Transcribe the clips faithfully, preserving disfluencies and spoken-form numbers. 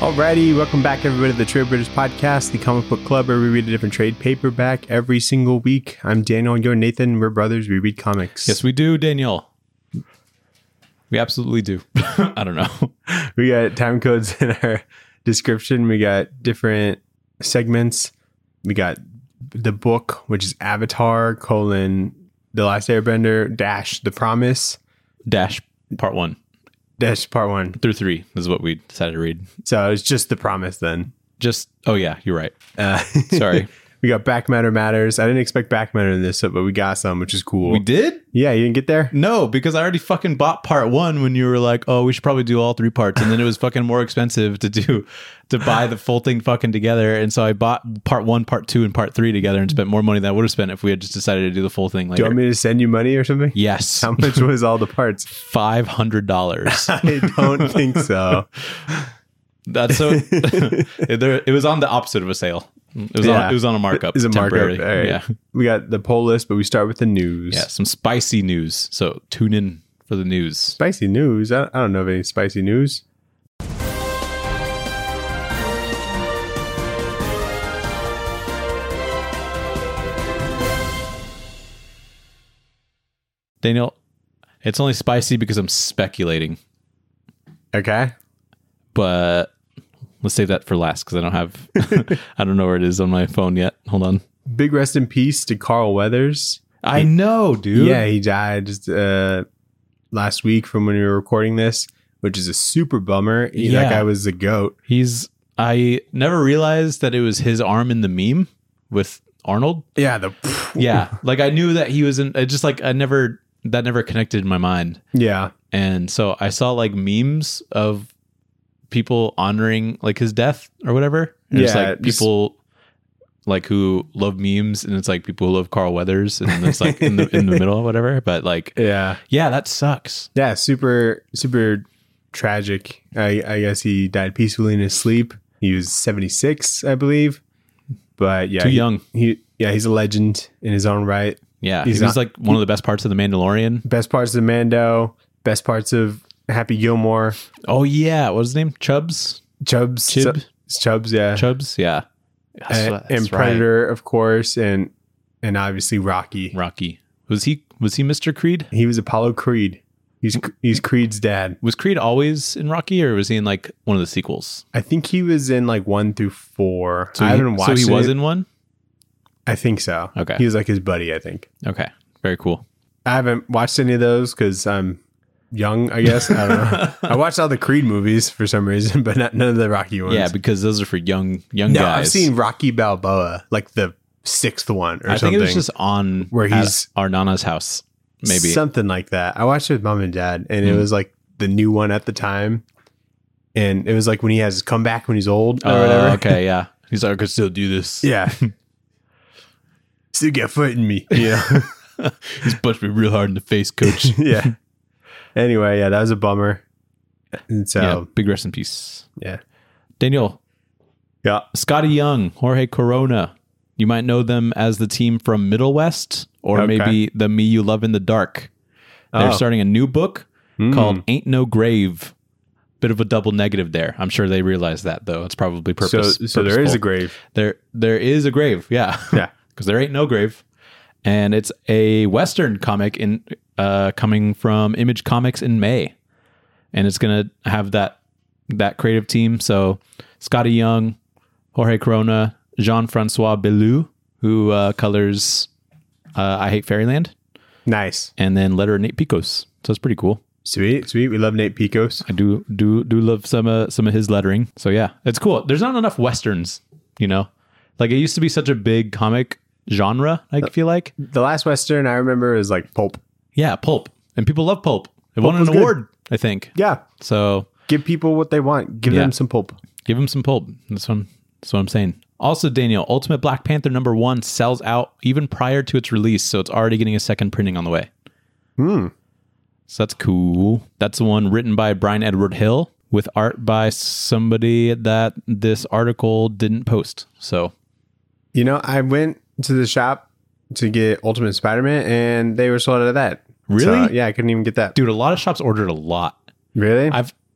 Alrighty, welcome back everybody to the Trade Brothers Podcast, the comic book club where we read a different trade paperback every single week. I'm Daniel and you're Nathan. We're brothers. We read comics. Yes, we do, Daniel. We absolutely do. I don't know. We got time codes in our description. We got different segments. We got the book, which is Avatar, colon, The Last Airbender, dash, The Promise. Dash part one. Dash part one. Through three is what we decided to read. So it's just The Promise then. Just, oh yeah, you're right. Uh, Sorry. We got Back Matter Matters. I didn't expect Back Matter in this, but we got some, which is cool. We did? Yeah, you didn't get there? No, because I already fucking bought part one when you were like, oh, we should probably do all three parts. And then it was fucking more expensive to do, to buy the full thing fucking together. And so I bought part one, part two, and part three together and spent more money than I would have spent if we had just decided to do the full thing later. Do you want me to send you money or something? Yes. How much was all the parts? five hundred dollars. I don't think so. That's so. it, there, it was on the opposite of a sale. It was Yeah. on. It was on a markup. It's a markup. All right. Yeah. We got the poll list, but we start with the news. Yeah. Some spicy news. So tune in for the news. Spicy news? I, I don't know of any spicy news. Daniel, it's only spicy because I'm speculating, Okay. but let's save that for last because I don't have. I don't know where it is on my phone yet. Hold on. Big rest in peace to Carl Weathers. I know, dude. Yeah, he died just uh, last week from when we were recording this, which is a super bummer. He, Yeah. That guy was the GOAT. He's. I never realized that it was his arm in the meme with Arnold. Yeah. The Yeah, like I knew that he was in. I just like I never that never connected in my mind. Yeah. And so I saw like memes of people honoring like his death or whatever. And it's Yeah, like just- people like who love memes, and it's like people who love Carl Weathers, and it's like in the in the middle or whatever. But like, Yeah. yeah, that sucks. Yeah. Super, super tragic. I, I guess he died peacefully in his sleep. He was seventy-six, I believe. But yeah. Too he- young. He, yeah, he's a legend in his own right. Yeah, He's he was not- like one of the best parts of the Mandalorian. Best parts of Mando, best parts of Happy Gilmore, Oh yeah, what was his name? Chubbs. Chubbs, Chib? Chu- Chubbs, yeah, Chubbs. Yeah, That's and, what- and that's right. Predator, of course, and and obviously Rocky. Rocky. Was he? Was he Mister Creed? He was Apollo Creed. He's he's Creed's dad. Was Creed always in Rocky, or was he in like one of the sequels? I think he was in like one through four. So I he, haven't watched. So he was it. in one. I think so. Okay. he was like his buddy. I think. Okay, very cool. I haven't watched any of those because I'm young. I guess I don't know. I watched all the Creed movies for some reason, but not none of the Rocky ones. Yeah, because those are for young young no, guys. I've seen Rocky Balboa, like the sixth one or I something. think it was just on Where at he's- our Nana's house, maybe. something like that. I watched it with mom and dad, and it Mm. was like the new one at the time, and it was like when he has his comeback when he's old or Oh, whatever. okay, yeah. He's like, I could still do this. Yeah, still got foot in me. Yeah, He's punched me real hard in the face, coach. yeah. Anyway, yeah, that was a bummer. And so, Yeah, big rest in peace. yeah, Daniel, yeah. Scotty Young, Jorge Corona. You might know them as the team from Middle West, or Okay. maybe the Me You Love in the Dark. They're Oh. starting a new book Mm. called Ain't No Grave. Bit of a double negative there. I'm sure they realize that, though. It's probably So, purpose. so there is a purposeful. grave. There, there is a grave. Yeah, Yeah. because there ain't no grave, and it's a Western comic in uh, coming from Image Comics in May, and it's gonna have that that creative team. So Scotty Young, Jorge Corona, Jean-Francois Bellew, who uh, colors uh, I Hate Fairyland, Nice, and then letter Nate Picos. So it's pretty cool. sweet, sweet. We love Nate Picos. I do do do love some uh, some of his lettering. So yeah, it's cool. There's not enough westerns, you know. Like it used to be such a big comic genre. I feel like The last Western I remember is like Pulp. yeah, pulp, and people love pulp. It won was an good. award, I think. Yeah, So give people what they want. Give Yeah. them some pulp. give them some pulp. That's what I'm, that's what I'm saying. Also, Daniel, Ultimate Black Panther number one sells out even prior to its release, so it's already getting a second printing on the way. Hmm. So that's cool. That's the one written by Brian Edward Hill with art by somebody that this article didn't post. So You know, I went to the shop to get Ultimate Spider-Man, and they were sold out of that. Really? So, yeah, I couldn't even get that. dude, a lot of shops ordered a lot. Really? I've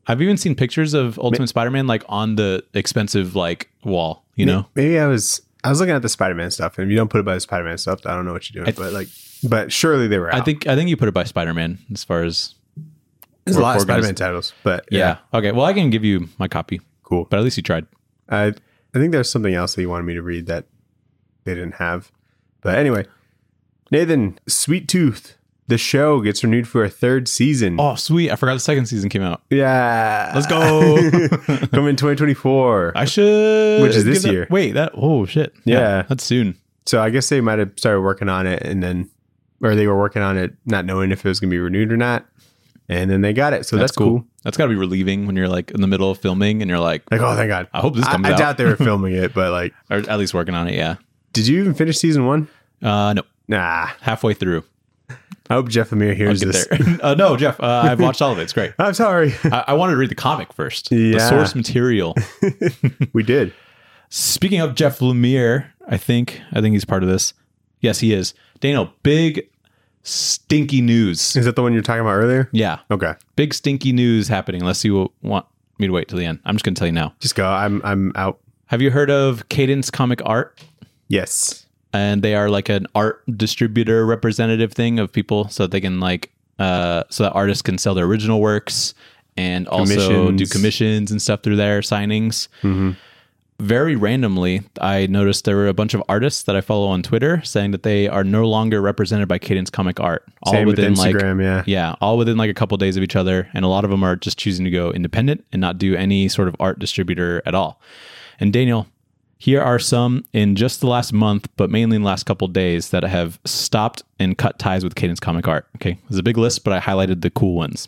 I've even seen pictures of Ultimate Spider-Man like on the expensive like wall, you know? Maybe I was I was looking at the Spider-Man stuff, and if you don't put it by the Spider-Man stuff, I don't know what you're doing. I, but like, but surely they were out. I think I think you put it by Spider-Man as far as there's a lot of Spider-Man titles, but yeah. yeah. Okay, well I can give you my copy. Cool. But at least you tried. I I think there's something else that you wanted me to read that they didn't have. But anyway, Nathan, Sweet Tooth. The show gets renewed for a third season. Oh, sweet. I forgot the second season came out. Yeah. Let's go. Coming in twenty twenty-four. I should. Which is this that, year. Wait, that. Oh, shit. Yeah. yeah. That's soon. So I guess they might have started working on it and then, or they were working on it not knowing if it was going to be renewed or not. And then they got it. So that's, that's cool. cool. That's got to be relieving when you're like in the middle of filming and you're like, like, oh, thank God. I hope this comes I, I out. I doubt they were filming it, but like. Or at least working on it, yeah. Did you even finish season one? Uh, no. Nah. Halfway through. I hope Jeff Lemire hears this. uh, no, Jeff, uh, I've watched all of it. It's great. I'm sorry. I, I wanted to read the comic first. Yeah. The source material. We did. Speaking of Jeff Lemire, I think I think he's part of this. Yes, he is. Daniel, big stinky news. Is that the one you were talking about earlier? Yeah. Okay. Big stinky news happening. Unless you want me to wait till the end. I'm just going to tell you now. Just go. I'm I'm out. Have you heard of Cadence Comic Art? Yes. And they are like an art distributor representative thing of people so that they can like, uh, so that artists can sell their original works and also do commissions and stuff through their signings. Mm-hmm. Very randomly, I noticed there were a bunch of artists that I follow on Twitter saying that they are no longer represented by Cadence Comic Art. All Same within with Instagram, like, yeah. Yeah, all within like a couple of days of each other. And a lot of them are just choosing to go independent and not do any sort of art distributor at all. And Daniel, here are some in just the last month, but mainly in the last couple of days that have stopped and cut ties with Cadence Comic Art. Okay, there's a big list, but I highlighted the cool ones.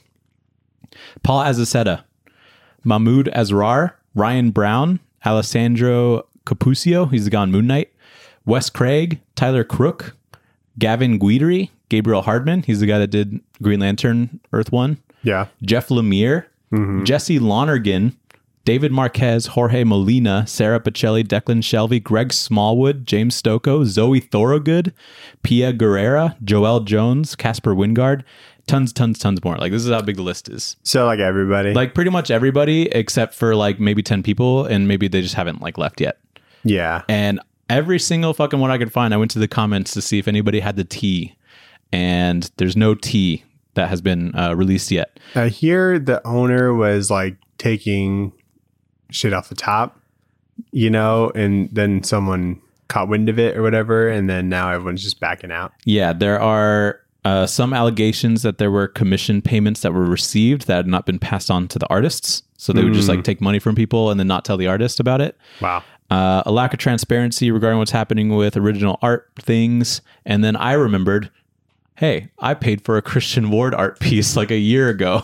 Paul Azaceta, Mahmoud Asrar, Ryan Brown, Alessandro Cappuccio, he's the guy on Moon Knight, Wes Craig, Tyler Crook, Gavin Guidry, Gabriel Hardman, he's the guy that did Green Lantern Earth One. Yeah. Jeff Lemire, mm-hmm. Jesse Lonergan, David Marquez, Jorge Molina, Sarah Pacelli, Declan Shelvey, Greg Smallwood, James Stocco, Zoe Thorogood, Pia Guerrera, Joel Jones, Casper Wingard, tons, tons, tons more. Like, this is how big the list is. So, like, everybody? Like, pretty much everybody except for, like, maybe ten people, and maybe they just haven't, like, left yet. Yeah. And every single fucking one I could find, I went to the comments to see if anybody had the T, and there's no T that has been uh, released yet. I hear the owner was, like, taking shit off the top, you know, and then someone caught wind of it or whatever, and then now everyone's just backing out. Yeah, there are uh, some allegations that there were commission payments that were received that had not been passed on to the artists. So they mm. would just like take money from people and then not tell the artist about it. Wow. Uh, a lack of transparency regarding what's happening with original art things. And then I remembered, hey, I paid for a Christian Ward art piece like a year ago.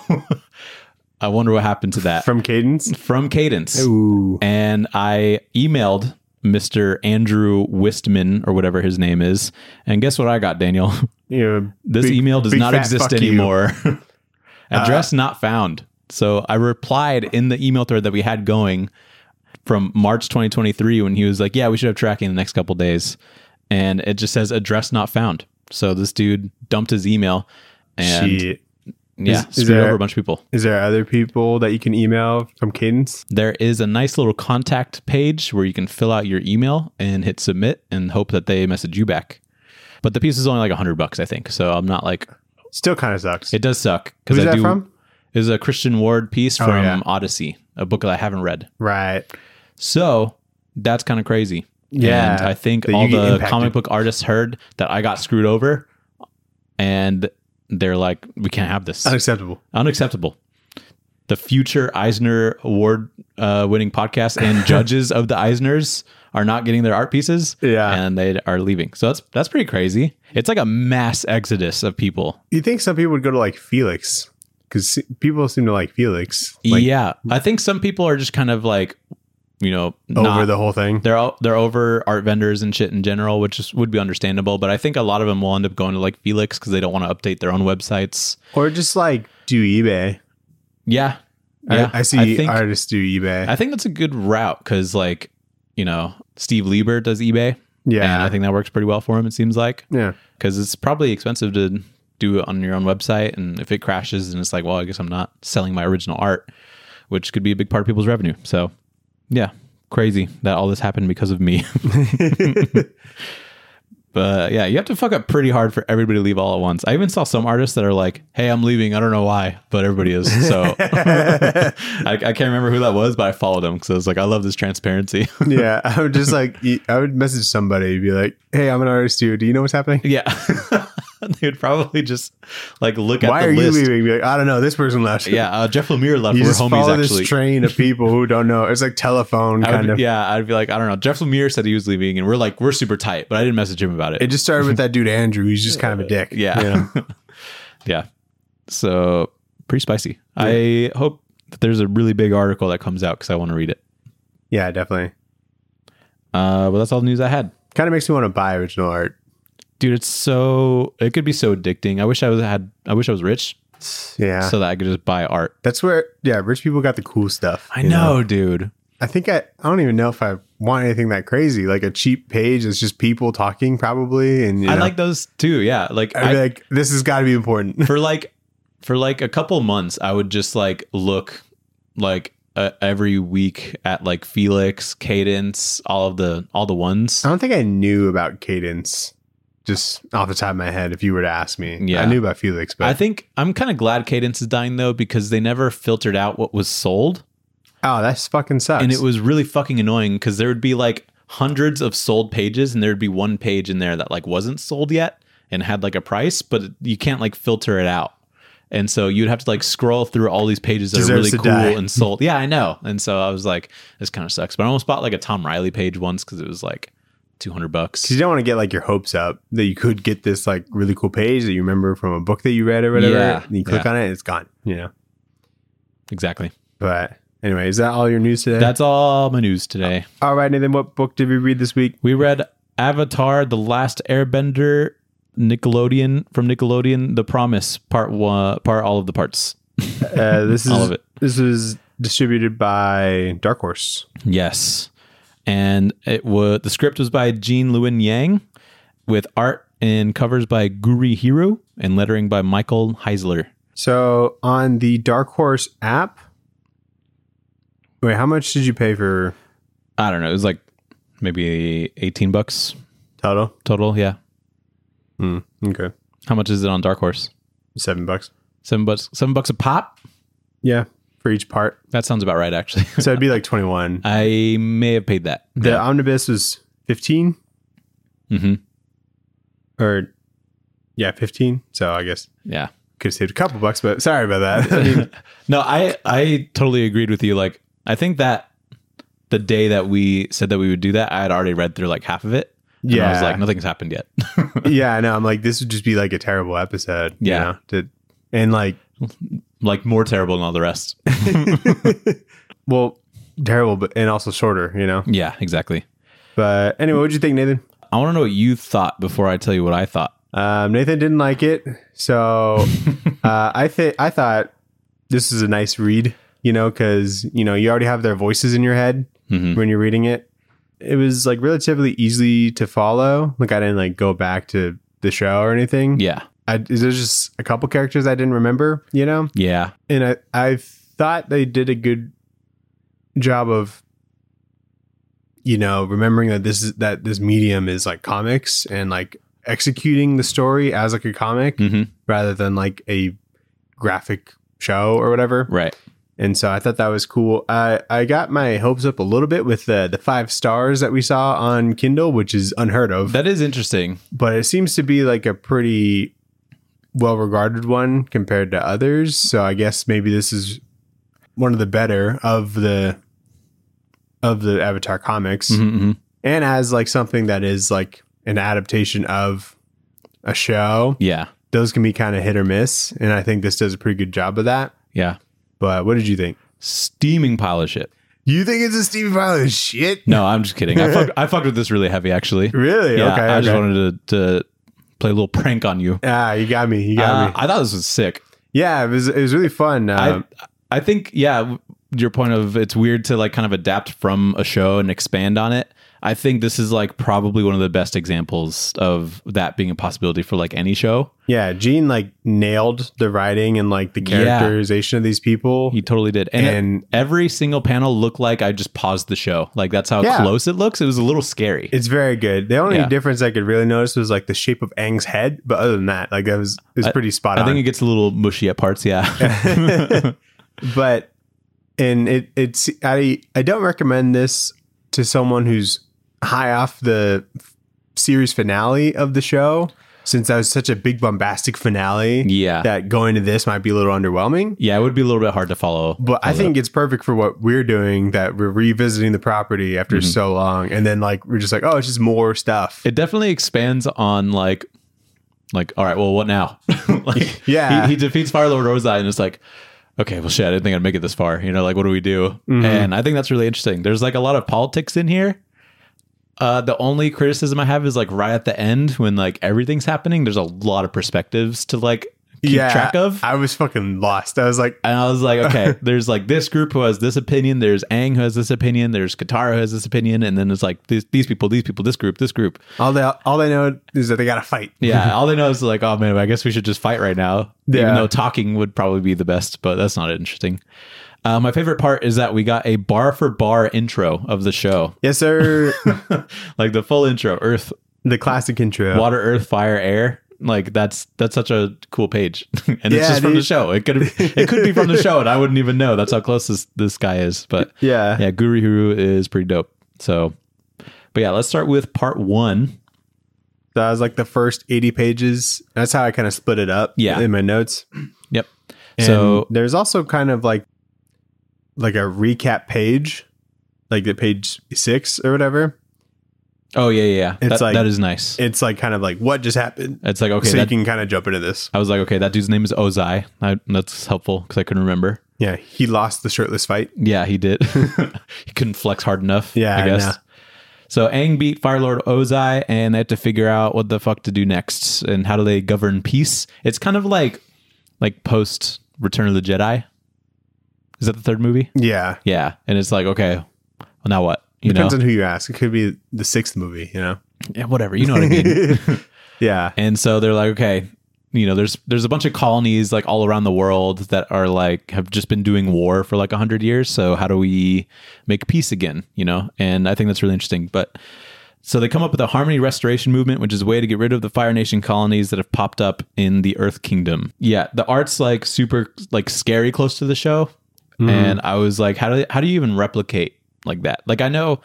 I wonder what happened to that. From Cadence? From Cadence. Ooh. And I emailed Mister Andrew Wistman or whatever his name is. And guess what I got, Daniel? Yeah, this big, email does not exist anymore. Address uh, not found. So I replied in the email thread that we had going from March twenty twenty-three when he was like, yeah, we should have tracking in the next couple of days. And it just says address not found. So this dude dumped his email and... Shit. Yeah, is, is screwed there, over a bunch of people. Is there other people that you can email from Cadence? There is a nice little contact page where you can fill out your email and hit submit and hope that they message you back. But the piece is only like a hundred bucks, I think. So I'm not like... Still kind of sucks. It does suck. Who's I that do, from? It was a Christian Ward piece oh, from yeah. Odyssey, a book that I haven't read. Right. So that's kind of crazy. Yeah. And I think all the comic book artists heard that I got screwed over and... they're like, we can't have this. Unacceptable. Unacceptable. The future Eisner Award uh, winning podcast and judges of the Eisners are not getting their art pieces. Yeah. And they are leaving. So that's that's pretty crazy. It's like a mass exodus of people. You think some people would go to like Felix? Because people seem to like Felix. Like, yeah. I think some people are just kind of like, you know, over not, the whole thing. They're they're over art vendors and shit in general, which is, would be understandable. But I think a lot of them will end up going to like Felix because they don't want to update their own websites. Or just like do eBay. Yeah. yeah. I, I see I think, artists do eBay. I think that's a good route because like, you know, Steve Lieber does eBay. Yeah. And I think that works pretty well for him, it seems like. Yeah. Because it's probably expensive to do it on your own website. And if it crashes and it's like, well, I guess I'm not selling my original art. which could be a big part of people's revenue. So yeah, crazy that all this happened because of me. But yeah, you have to fuck up pretty hard for everybody to leave all at once. I even saw some artists that are like, hey, I'm leaving. I don't know why, but everybody is. So I, I can't remember who that was, but I followed him because I was like, I love this transparency. Yeah, I would just like, I would message somebody, be like, hey, I'm an artist too. Do you know what's happening? Yeah. They would probably just like look at Why the are list. you leaving? Be like, I don't know. This person left. Yeah, uh, Jeff Lemire left. You We're just homies follow actually. this train of people who don't know. It's like telephone I kind would, of. yeah, I'd be like, I don't know. Jeff Lemire said he was leaving, and we're like, we're super tight, but I didn't message him about it. It just started with that dude Andrew. He's just kind of a dick. Yeah. you know? Yeah. So pretty spicy. Yeah. I hope that there's a really big article that comes out because I want to read it. Yeah, definitely. Uh, but that's all the news I had. Kind of makes me want to buy original art. Dude, it's so it could be so addicting. I wish I was had I wish I was rich. Yeah. So that I could just buy art. That's where yeah, rich people got the cool stuff. I know, know, dude. I think I I don't even know if I want anything that crazy. Like a cheap page that's just people talking probably. And you I know, like those too. Yeah. Like I'd be I, like, this has got to be important. for like for like a couple months, I would just like look like uh, every week at like Felix, Cadence, all of the all the ones. I don't think I knew about Cadence. Just off the top of my head, if you were to ask me. Yeah. I knew about Felix, but I think I'm kind of glad Cadence is dying though, because they never filtered out what was sold. Oh, that's fucking sucks. And it was really fucking annoying because there would be like hundreds of sold pages and there would be one page in there that like wasn't sold yet and had like a price, but you can't like filter it out. And so you'd have to like scroll through all these pages that Deserves are really to cool die. and sold. Yeah, I know. And so I was like, this kind of sucks. But I almost bought like a Tom Riley page once because it was like two hundred bucks. Because you don't want to get like your hopes up that you could get this like really cool page that you remember from a book that you read or whatever. Yeah, and you click yeah. on it, and it's gone. You know. Exactly. But anyway, is that all your news today? That's all my news today. All right, Nathan. What book did we read this week? We read Avatar: The Last Airbender, Nickelodeon from Nickelodeon, The Promise, part one, part all of the parts. Uh, this is All of it. This was distributed by Dark Horse. Yes. And it was the script was by Jean Lewin Yang, with art and covers by Guri Hiro and lettering by Michael Heisler. So on the Dark Horse app, wait, how much did you pay for I don't know. It was like maybe eighteen bucks total? total. Yeah. Hmm, okay, How much is it on Dark Horse? seven bucks. Seven bucks. Seven bucks a pop. Yeah, for each part. That sounds about right, actually. So it'd be like twenty-one. I may have paid that. The Yeah. omnibus was fifteen, Mm-hmm. or yeah, fifteen. So I guess Yeah. could have saved a couple bucks, but sorry about that. I mean, No, I I totally agreed with you. Like, I think that the day that we said that we would do that, I had already read through like half of it. And I was Yeah. like, nothing's happened yet. yeah, I know. I'm like, this would just be like a terrible episode. you Yeah. know, to, and like, Like more terrible than all the rest. well, terrible, but and also shorter. You know. Yeah, exactly. But anyway, what'd you think, Nathan? I want to know what you thought before I tell you what I thought. Um, Nathan didn't like it, so uh, I think I thought this is a nice read. You know, because you know you already have their voices in your head Mhm. when you're reading it. It was like relatively easy to follow. Like I didn't like go back to the show or anything. Yeah. I, there's just a couple characters I didn't remember. You know, Yeah. and I I thought they did a good job of, you know, remembering that this is that this medium is like comics and like executing the story as like a comic hmm rather than like a graphic show or whatever. Right. And so I thought that was cool. I I got my hopes up a little bit with the the five stars that we saw on Kindle, which is unheard of. That is interesting. But it seems to be like a pretty well regarded one compared to others. So I guess maybe this is one of the better of the of the Avatar comics. Mm-hmm. And as like something that is like an adaptation of a show, Yeah. those can be kind of hit or miss. And I think this does a pretty good job of that. Yeah. But what did you think? Steaming pile of shit. You think it's a Stevie pile of shit? No, I'm just kidding. I fucked, I fucked with this really heavy, actually. Really? Yeah, okay. I okay. just wanted to, to play a little prank on you. Ah, you got me. You got Uh, me. I thought this was sick. Yeah, it was it was really fun. Um, I I think, yeah, your point of it's weird to like kind of adapt from a show and expand on it. I think this is like probably one of the best examples of that being a possibility for like any show. Yeah, Gene like nailed the writing and like the characterization yeah. of these people. He totally did. And, and every single panel looked like I just paused the show. Like that's how yeah. close it looks. It was a little scary. It's very good. The only yeah. difference I could really notice was like the shape of Aang's head. But other than that, like that was it was I, pretty spot I on. I think it gets a little mushy at parts. Yeah. But and it it's I I don't recommend this to someone who's high off the series finale of the show, since that was such a big bombastic finale. Yeah, that going to this might be a little underwhelming. Yeah, it would be a little bit hard to follow. But I think up. It's perfect for what we're doing, that we're revisiting the property after mm-hmm. so long, and then like we're just like, oh, it's just more stuff. It definitely expands on like like all right, well, what now? Like yeah, he, he defeats Fire Lord Ozai and it's like, okay, well, shit, I didn't think I'd make it this far. You know, like, what do we do? Mm-hmm. And I think that's really interesting. There's like a lot of politics in here. Uh, the only criticism I have is like right at the end when like everything's happening, there's a lot of perspectives to like keep yeah, track of. I was fucking lost. I was like, and I was like, okay, there's like this group who has this opinion. There's Aang who has this opinion. There's Katara who has this opinion. And then it's like these, these people, these people, this group, this group. All they, all they know is that they got to fight. Yeah. All they know is like, oh man, I guess we should just fight right now. Yeah. Even though talking would probably be the best, but that's not interesting. Uh, my favorite part is that we got a bar for bar intro of the show. Yes, sir. Like the full intro, Earth, the classic intro, water, earth, fire, air. Like that's that's such a cool page, and yeah, it's just dude. from the show. It could it could be from the show, and I wouldn't even know. That's how close this this guy is. But yeah, yeah, Guru is pretty dope. So, but yeah, let's start with part one. That was like the first eighty pages. That's how I kind of split it up. Yeah. In my notes. Yep. And so there's also kind of like like a recap page, like the page six or whatever. Oh yeah, yeah. yeah. It's that, like that is nice. It's like kind of like what just happened. It's like okay, so that, you can kind of jump into this. I was like, okay, that dude's name is Ozai. I, that's helpful because I couldn't remember. Yeah, he lost the shirtless fight. Yeah, he did. He couldn't flex hard enough. Yeah, I guess. I know. So Aang beat Fire Lord Ozai, and they had to figure out what the fuck to do next and how do they govern peace. It's kind of like like post Return of the Jedi. Is that the third movie? Yeah, yeah, and it's like okay, well now what? You Depends know? on who you ask. It could be the sixth movie. You know. Yeah, whatever. You know what I mean? Yeah. And so they're like, okay, you know, there's there's a bunch of colonies like all around the world that are like have just been doing war for like a hundred years. So how do we make peace again? You know, and I think that's really interesting. But so they come up with a harmony restoration movement, which is a way to get rid of the Fire Nation colonies that have popped up in the Earth Kingdom. Yeah, the art's like super like scary close to the show, mm-hmm. and I was like, how do how do you even replicate like that? Like I know.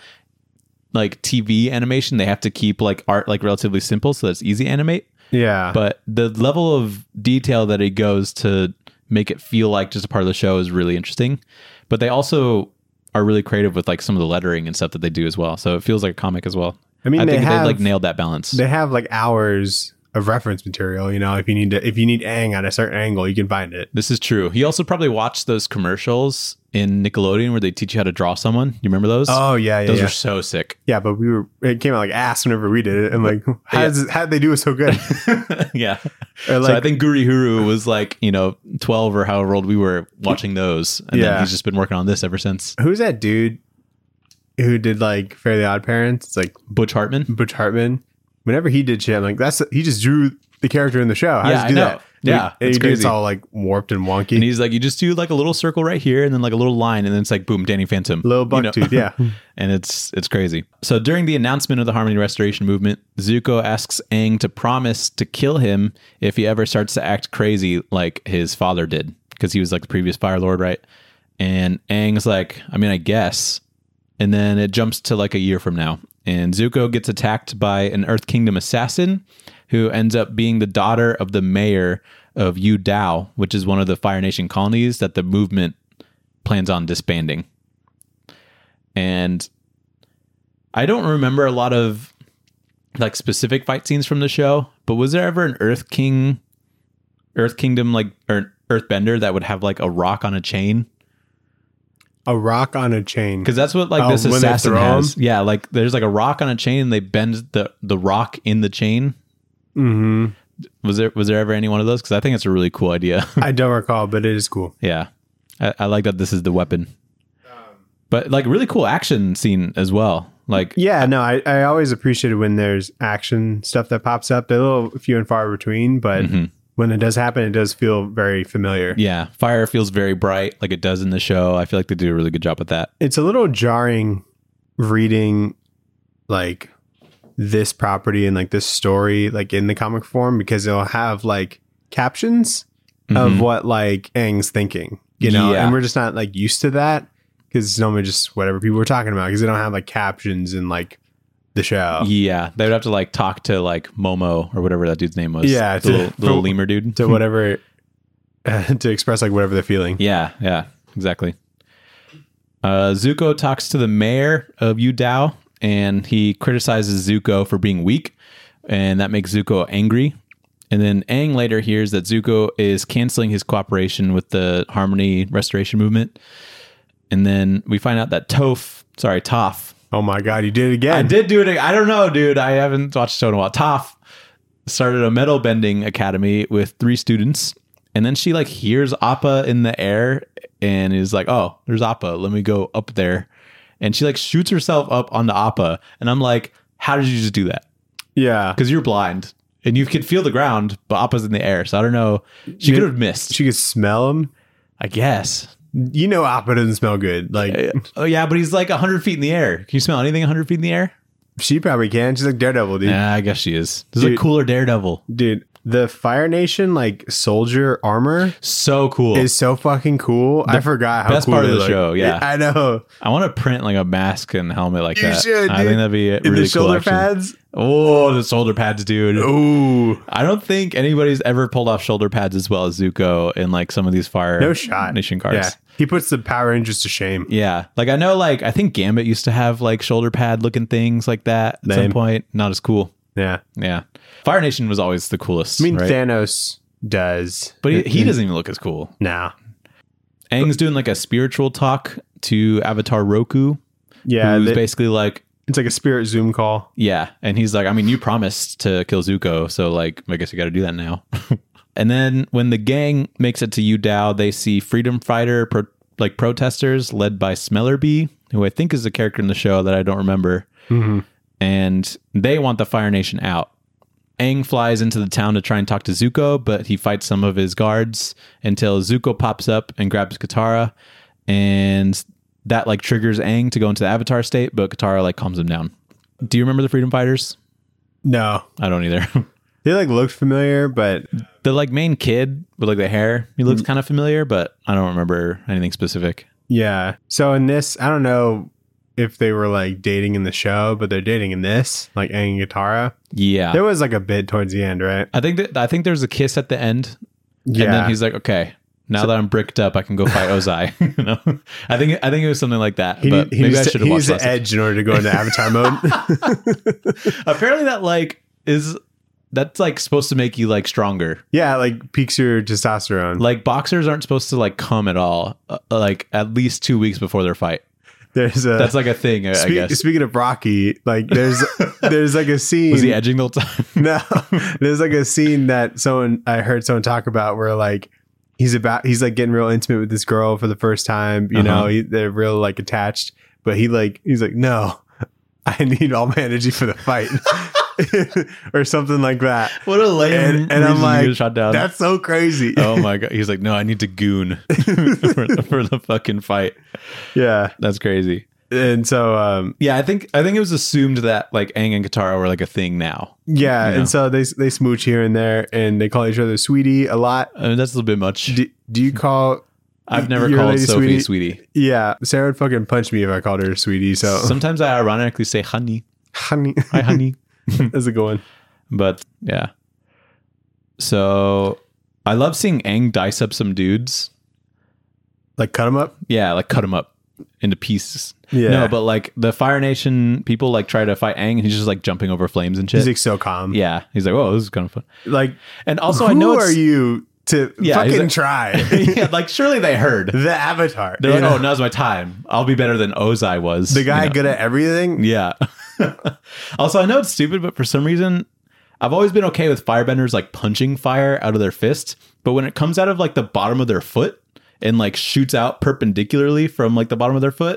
Like T V animation, they have to keep like art like relatively simple so that it's easy to animate. Yeah. But the level of detail that it goes to make it feel like just a part of the show is really interesting. But they also are really creative with like some of the lettering and stuff that they do as well. So it feels like a comic as well. I mean, I they think have, they like nailed that balance. They have like hours of reference material, you know, if you need to, if you need Aang at a certain angle, you can find it. This is true. He also probably watched those commercials in Nickelodeon where they teach you how to draw someone. You remember those? Oh yeah, yeah. Those yeah. are so sick. Yeah, but we were it came out like ass whenever we did it. I'm like, how yeah. does how did they do it so good? Yeah. Or like, so I think Guri Huru was like, you know, twelve or however old we were watching those, and yeah. then he's just been working on this ever since. Who's that dude who did like Fairly Odd Parents? It's like Butch Hartman. Butch Hartman. Whenever he did shit, I'm like, that's he just drew the character in the show. How yeah, does he do I know. that? Yeah, and it's he crazy. It's all like warped and wonky. And he's like, you just do like a little circle right here, and then like a little line, and then it's like, boom, Danny Phantom, little buck you know? tooth, yeah. And it's it's crazy. So during the announcement of the Harmony Restoration movement, Zuko asks Aang to promise to kill him if he ever starts to act crazy like his father did, because he was like the previous Fire Lord, right? And Aang's like, I mean, I guess. And then it jumps to like a year from now, and Zuko gets attacked by an Earth Kingdom assassin who ends up being the daughter of the mayor of Yu Dao, which is one of the Fire Nation colonies that the movement plans on disbanding. And I don't remember a lot of like specific fight scenes from the show, but was there ever an Earth King, Earth Kingdom, like, or an Earthbender that would have like a rock on a chain? A rock on a chain. Because that's what like oh, this assassin has. Them? Yeah, like there's like a rock on a chain and they bend the, the rock in the chain. Mm-hmm. Was there was there ever any one of those? Because I think it's a really cool idea. I don't recall, but it is cool. Yeah. I, I like that this is the weapon. Um, but like really cool action scene as well. Like, Yeah, no, I, I always appreciated when there's action stuff that pops up. They're a little few and far between, but Mhm. when it does happen, it does feel very familiar. yeah, fire feels very bright like it does in the show. I feel like they do a really good job with that. It's a little jarring reading like this property and like this story like in the comic form, because it'll have like captions of Mhm. what like Aang's thinking, you know, Yeah. and we're just not like used to that because it's normally just whatever people were talking about because they don't have like captions in like the show. Yeah, they would have to like talk to like Momo or whatever that dude's name was. Yeah, the to- little, little for- lemur dude. To whatever to express like whatever they're feeling. Yeah, yeah, exactly. Uh, Zuko talks to the mayor of Yu Dao, and he criticizes Zuko for being weak, and that makes Zuko angry. And then Aang later hears that Zuko is canceling his cooperation with the Harmony Restoration Movement. And then we find out that Toph, sorry, Toph. Oh my god, you did it again. I did do it. I don't know, dude. I haven't watched the show in a while. Toph started a metal bending academy with three students. And then she like hears Appa in the air and is like, oh, there's Appa. Let me go up there. And she like shoots herself up onto Appa. And I'm like, how did you just do that? Yeah. Because you're blind and you can feel the ground, but Appa's in the air. So I don't know. She You- could have missed, She could smell him. I guess. You know Appa doesn't smell good. Like Oh, yeah, but he's like one hundred feet in the air. Can you smell anything one hundred feet in the air? she probably can. She's like Daredevil, dude. Yeah, I guess she is. This is a Dude. cooler Daredevil. Dude, the Fire Nation like soldier armor So cool. is so fucking cool. I forgot how best cool part of they the look. show, yeah. I know. I want to print like a mask and helmet like You that. should, I dude. think that'd be a In really the shoulder cool action. pads. Oh, the shoulder pads, dude. Ooh. I don't think anybody's ever pulled off shoulder pads as well as Zuko in like some of these Fire No shot. Nation cards. Yeah. He puts the Power Rangers to shame. Yeah. Like I know like I think Gambit used to have like shoulder pad looking things like that at some Lame. point. Not as cool. Yeah. Yeah. Fire Nation was always the coolest. I mean, right? Thanos does. but he, he doesn't even look as cool. Nah. Aang's doing like a spiritual talk to Avatar Roku. Yeah. who's they- basically like, it's like a spirit Zoom call. yeah. And he's like, I mean, you promised to kill Zuko, so like, I guess you got to do that now. And then when the gang makes it to Yu Dao, they see freedom fighter pro- like protesters led by Smellerbee, who I think is a character in the show that I don't remember. Mm-hmm. And they want the Fire Nation out. Aang flies into the town to try and talk to Zuko, but he fights some of his guards until Zuko pops up and grabs Katara, and that like triggers Aang to go into the Avatar state, but Katara like calms him down. Do you remember the Freedom Fighters? No. I don't either. They like looked familiar, but The like main kid with like the hair, he looks kind of familiar, but I don't remember anything specific. yeah. So in this, I don't know if they were like dating in the show, but they're dating in this, like Aang and Katara. Yeah, There was like a bit towards the end, right? I think that I think there's a kiss at the end, Yeah. and then he's like, "Okay, now that I'm bricked up, I can go fight Ozai." you know, I think I think it was something like that. he, but he maybe I needs, should to, have he watched needs the less. edge in order to go into Avatar mode. Apparently, that like is that's like supposed to make you like stronger. Yeah, like peaks your testosterone. Like boxers aren't supposed to like come at all, uh, like at least two weeks before their fight. There's a That's like a thing, I, I Spe- guess. Speaking of Rocky, like there's there's like a scene. Was he edging the whole time? No, there's like a scene that someone I heard someone talk about where like he's about he's like getting real intimate with this girl for the first time. You know, Uh-huh. he, they're real like attached, but he like he's like, no, I need all my energy for the fight, or something like that. What a lame And, and I'm reason to like, get shot down. that's so crazy. Oh my god! He's like, no, I need to goon for, for the fucking fight. Yeah, That's crazy. and so um, Yeah, I think I think it was assumed that like Aang and Katara were like a thing now. yeah, Yeah. and so they they smooch here and there, and they call each other sweetie a lot. I mean, that's a little bit much. Do, do you call? I've never your called lady Sophie sweetie? sweetie. Yeah, Sarah would fucking punch me if I called her sweetie. So Sometimes I ironically say honey. honey, Hi, honey. that's a good one. But yeah. So I love seeing Aang dice up some dudes. Like cut them up. Yeah, like cut them up into pieces. Yeah. No, but like the Fire Nation people like try to fight Aang and he's just like jumping over flames and shit. He's like so calm. yeah. He's like, oh, this is kind of fun. Like, And also who I know are it's, you to Yeah, he's fucking like- try yeah, like surely they heard. the Avatar? They're you like, know? oh, now's my time. I'll be better than Ozai was. the guy you know? good at everything. Yeah. Also, I know it's stupid, but for some reason, I've always been okay with firebenders like punching fire out of their fist. But when it comes out of like the bottom of their foot and like shoots out perpendicularly from like the bottom of their foot,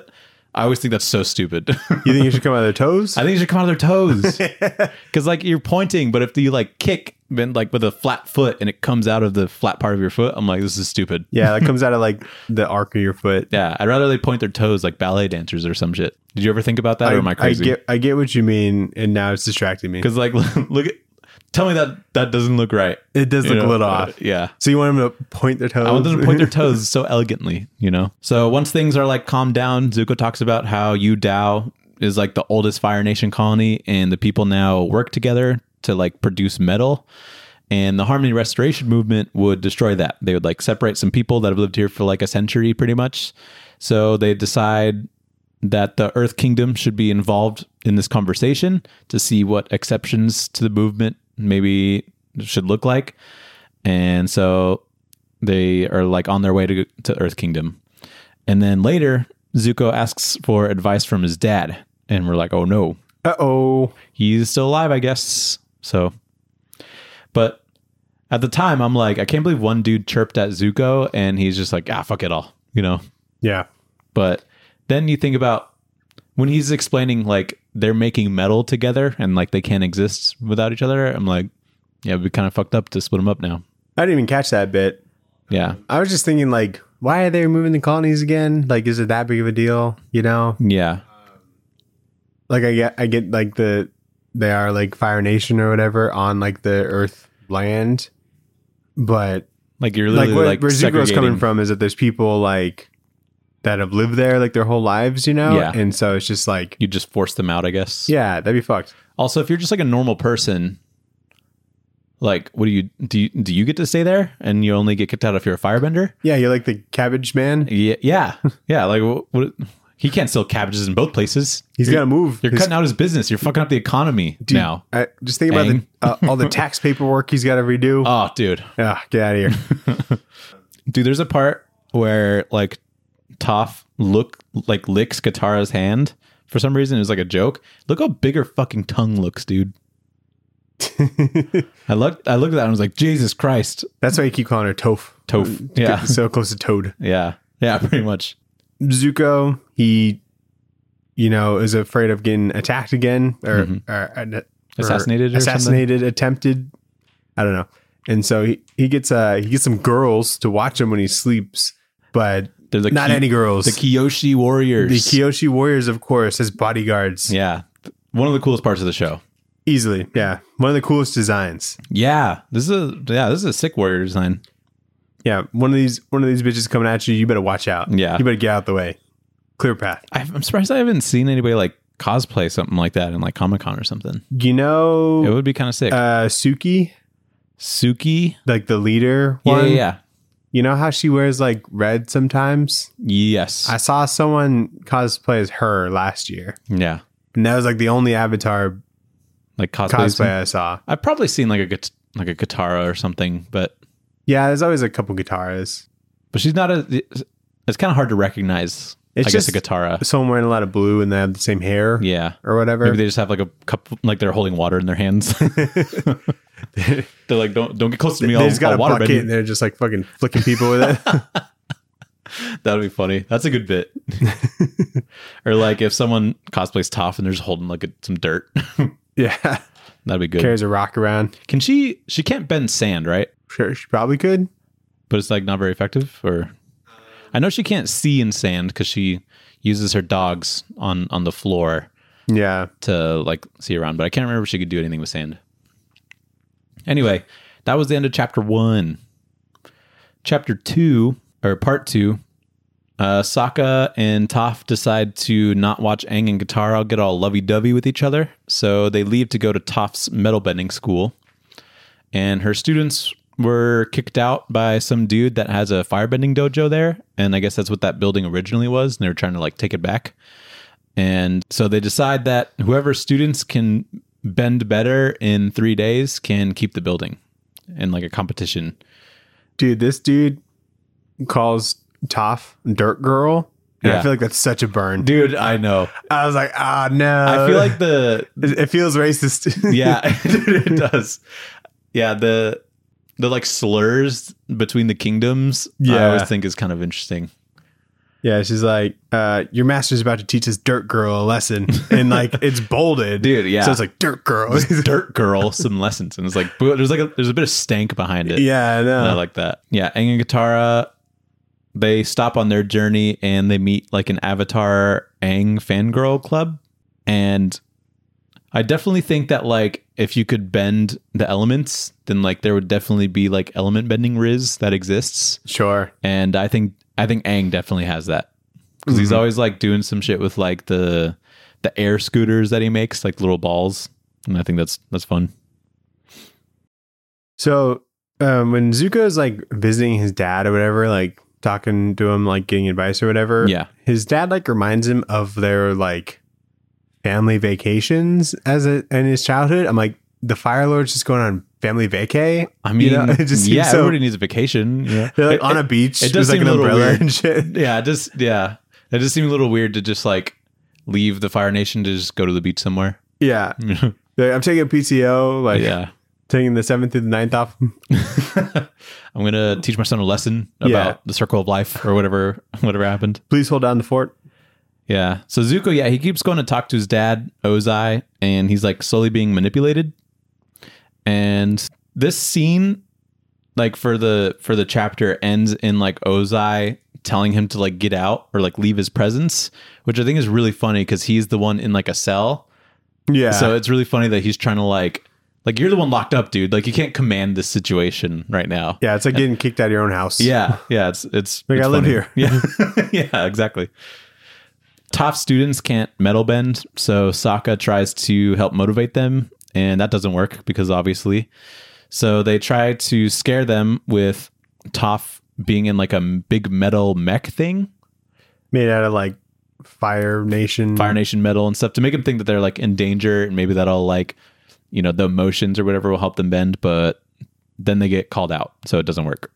I always think that's so stupid. You think it should come out of their toes? I think it should come out of their toes. Because like you're pointing, but if you like kick then like with a flat foot and it comes out of the flat part of your foot, I'm like, this is stupid. Yeah, that comes out of like the arc of your foot. Yeah, I'd rather they point their toes like ballet dancers or some shit. Did you ever think about that, I, or am I crazy? I get, I get what you mean, and now it's distracting me. Because like, look at, tell me that that doesn't look right. It does You look know? a little off. Uh, yeah. So you want them to point their toes? I want them to point their toes so elegantly, you know? So once things are like calmed down, Zuko talks about how Yu Dao is like the oldest Fire Nation colony, and the people now work together to like produce metal. And the Harmony Restoration movement would destroy that. They would like separate some people that have lived here for like a century pretty much. So they decide that the Earth Kingdom should be involved in this conversation to see what exceptions to the movement maybe should look like. And so they are like on their way to, to Earth Kingdom. And then later, Zuko asks for advice from his dad. And we're like, oh no. Uh-oh. He's still alive, I guess. So, but at the time, I'm like, I can't believe one dude chirped at Zuko and he's just like, ah, fuck it all, you know? Yeah. But then you think about when he's explaining like they're making metal together and like they can't exist without each other. I'm like, yeah, it'd be kind of fucked up to split them up now. I didn't even catch that bit. Yeah. I was just thinking like, why are they removing the colonies again? Like, is it that big of a deal? You know? Yeah. Like I get, I get like the, they are like Fire Nation or whatever on like the Earth land. But Like you're like literally where, like, where Zuko's segregating. coming from is that there's people like that have lived there like their whole lives, you know? Yeah. And so it's just like, You just force them out, I guess. yeah, that'd be fucked. Also, if you're just like a normal person, like, what do you do? You, do you get to stay there, and you only get kicked out if you're a firebender? Yeah, you're like the cabbage man. Yeah, yeah, yeah. Like, what, what? He can't sell cabbages in both places. He's You're- got to move. You're His- cutting out his business. You're fucking up the economy Dude, now. I, just think about the, Ang. uh, all the tax paperwork he's got to redo. Oh, dude, Ah, get out of here. dude. There's a part where like Toph look like licks Katara's hand for some reason. It was like a joke. Look how big her fucking tongue looks, dude. I looked. I looked at that and I was like, Jesus Christ, That's why you keep calling her Toph. Toph. Yeah, So close to Toad. yeah, yeah. Pretty much. Zuko, he, you know, is afraid of getting attacked again or, Mhm. or, or Assassinated or assassinated, attempted. I don't know. And so he, he gets uh he gets some girls to watch him when he sleeps, but They're the not Ki- any girls. The Kyoshi Warriors. The Kyoshi Warriors, of course, as bodyguards. Yeah. One of the coolest parts of the show. Easily. Yeah. One of the coolest designs. Yeah. This is a yeah, this is a sick warrior design. Yeah. One of these one of these bitches coming at you, you better watch out. Yeah. You better get out the way. Clear path. I- I'm surprised I haven't seen anybody like cosplay something like that in like Comic-Con or something. You know It would be kind of sick. uh Suki, Suki. like the leader Yeah, one. yeah, yeah. You know how she wears like red sometimes? Yes. I saw someone cosplay as her last year. yeah. And that was like the only Avatar Like cosplay. cosplay I saw. I've probably seen like a guit- like a Katara or something, but Yeah, there's always a couple guitars. but she's not a. It's kind of hard to recognize. It's I guess a just- Katara. Someone wearing a lot of blue and they have the same hair Yeah. or whatever. Maybe they just have like a cup, like they're holding water in their hands. They're like, don't don't get close to me. they I'll, just got I'll a water bucket bend and you. they're just like fucking flicking people with it. That would be funny. That's a good bit. Or like if someone cosplays Toph and they're just holding like a, some dirt. Yeah. That'd be good. Carries a rock around. Can she? She can't bend sand, right? Sure, she probably could. But it's like not very effective. Or I know she can't see in sand because she uses her dogs on on the floor Yeah. to like see around. But I can't remember if she could do anything with sand. Anyway, that was the end of chapter one. Chapter two, or part two, uh, Sokka and Toph decide to not watch Aang and Katara get all lovey-dovey with each other. So they leave to go to Toph's metal bending school. And her students were kicked out by some dude that has a firebending dojo there. And I guess that's what that building originally was. And they were trying to like take it back. And so they decide that whoever students can bend better in three days can keep the building in like a competition. Dude, this dude calls Toph Dirt Girl. And Yeah. I feel like that's such a burn. Dude, I know. I was like, ah, no. I feel like the it, it feels racist. yeah, it does. Yeah, the the like slurs between the kingdoms. I Yeah. always think is kind of interesting. Yeah, she's like, uh, your master's about to teach this dirt girl a lesson. And like it's bolded. Dude, yeah. So it's like dirt girl. This dirt girl some lessons. And it's like but there's like a there's a bit of stank behind it. Yeah, I know. And I like that. Yeah, Aang and Katara, they stop on their journey and they meet like an Avatar Aang fangirl club. And I definitely think that like if you could bend the elements, then like there would definitely be like element bending Riz that exists. Sure. And I think I think Aang definitely has that because mm-hmm. he's always like doing some shit with like the the air scooters that he makes, like little balls, and I think that's that's fun. So um, when Zuko's like visiting his dad or whatever, like talking to him, like getting advice or whatever, yeah, his dad like reminds him of their like family vacations as a in his childhood. I'm like, the Fire Lord's just going on family vacay. I mean, you know, it just yeah, so, everybody needs a vacation. Yeah, they're like it, on it, a beach. It does with, seem like a an little umbrella weird and shit. Yeah, it just yeah, it just seemed a little weird to just like leave the Fire Nation to just go to the beach somewhere. Yeah, like, I'm taking a P T O. Like, yeah, taking the seventh through the ninth off. I'm gonna teach my son a lesson about yeah. the circle of life or whatever, whatever happened. Please hold down the fort. Yeah. So Zuko, yeah, he keeps going to talk to his dad, Ozai, and he's like slowly being manipulated. And this scene, like for the for the chapter, ends in like Ozai telling him to like get out or like leave his presence, which I think is really funny because he's the one in like a cell. Yeah. So it's really funny that he's trying to like like you're the one locked up, dude. Like you can't command this situation right now. Yeah, it's like getting kicked out of your own house. Yeah, yeah. It's it's like it's I live funny. here. Yeah, yeah, exactly. Toph students can't metal bend, so Sokka tries to help motivate them, and that doesn't work because obviously. So they try to scare them with Toph being in like a big metal mech thing. Made out of like Fire Nation. Fire Nation metal and stuff to make them think that they're like in danger and maybe that'll like, you know, the emotions or whatever will help them bend, but then they get called out, so it doesn't work.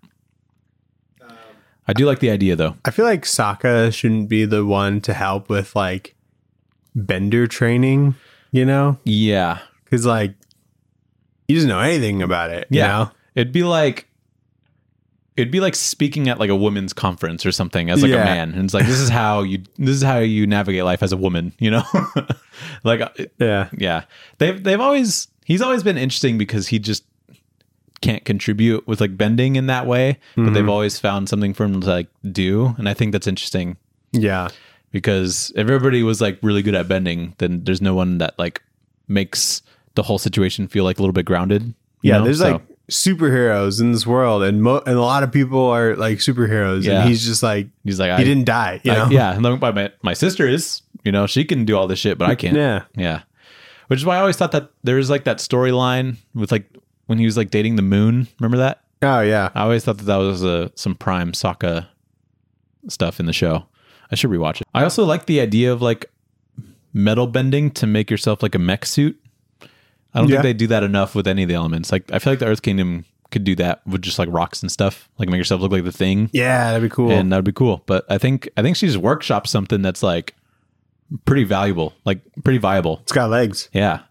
I do like the idea though. I feel like Sokka shouldn't be the one to help with like bender training, you know? Yeah. Because like he doesn't know anything about it. Yeah. You know? It'd be like it'd be like speaking at like a women's conference or something as like yeah. a man. And it's like this is how you this is how you navigate life as a woman, you know? Like yeah. Yeah. They've they've always he's always been interesting because he just can't contribute with like bending in that way, but mm-hmm. they've always found something for him to like do, and I think that's interesting. Yeah, because if everybody was like really good at bending, then there's no one that like makes the whole situation feel like a little bit grounded. Yeah, know? there's so. like superheroes in this world, and mo- and a lot of people are like superheroes, yeah. and he's just like he's like he I, didn't die, you I, know? Yeah, and my my sister is, you know, she can do all this shit, but I can't. Yeah, yeah. Which is why I always thought that there was like that storyline with like. When he was like dating the moon, remember that? Oh yeah, I always thought that that was uh, some prime Sokka stuff in the show. I should rewatch it. I also like the idea of like metal bending to make yourself like a mech suit. I don't yeah. think they do that enough with any of the elements. Like I feel like the Earth Kingdom could do that with just like rocks and stuff, like make yourself look like the Thing. Yeah, that'd be cool, and that'd be cool. But I think I think she just workshopped something that's like pretty valuable, like pretty viable. It's got legs. Yeah.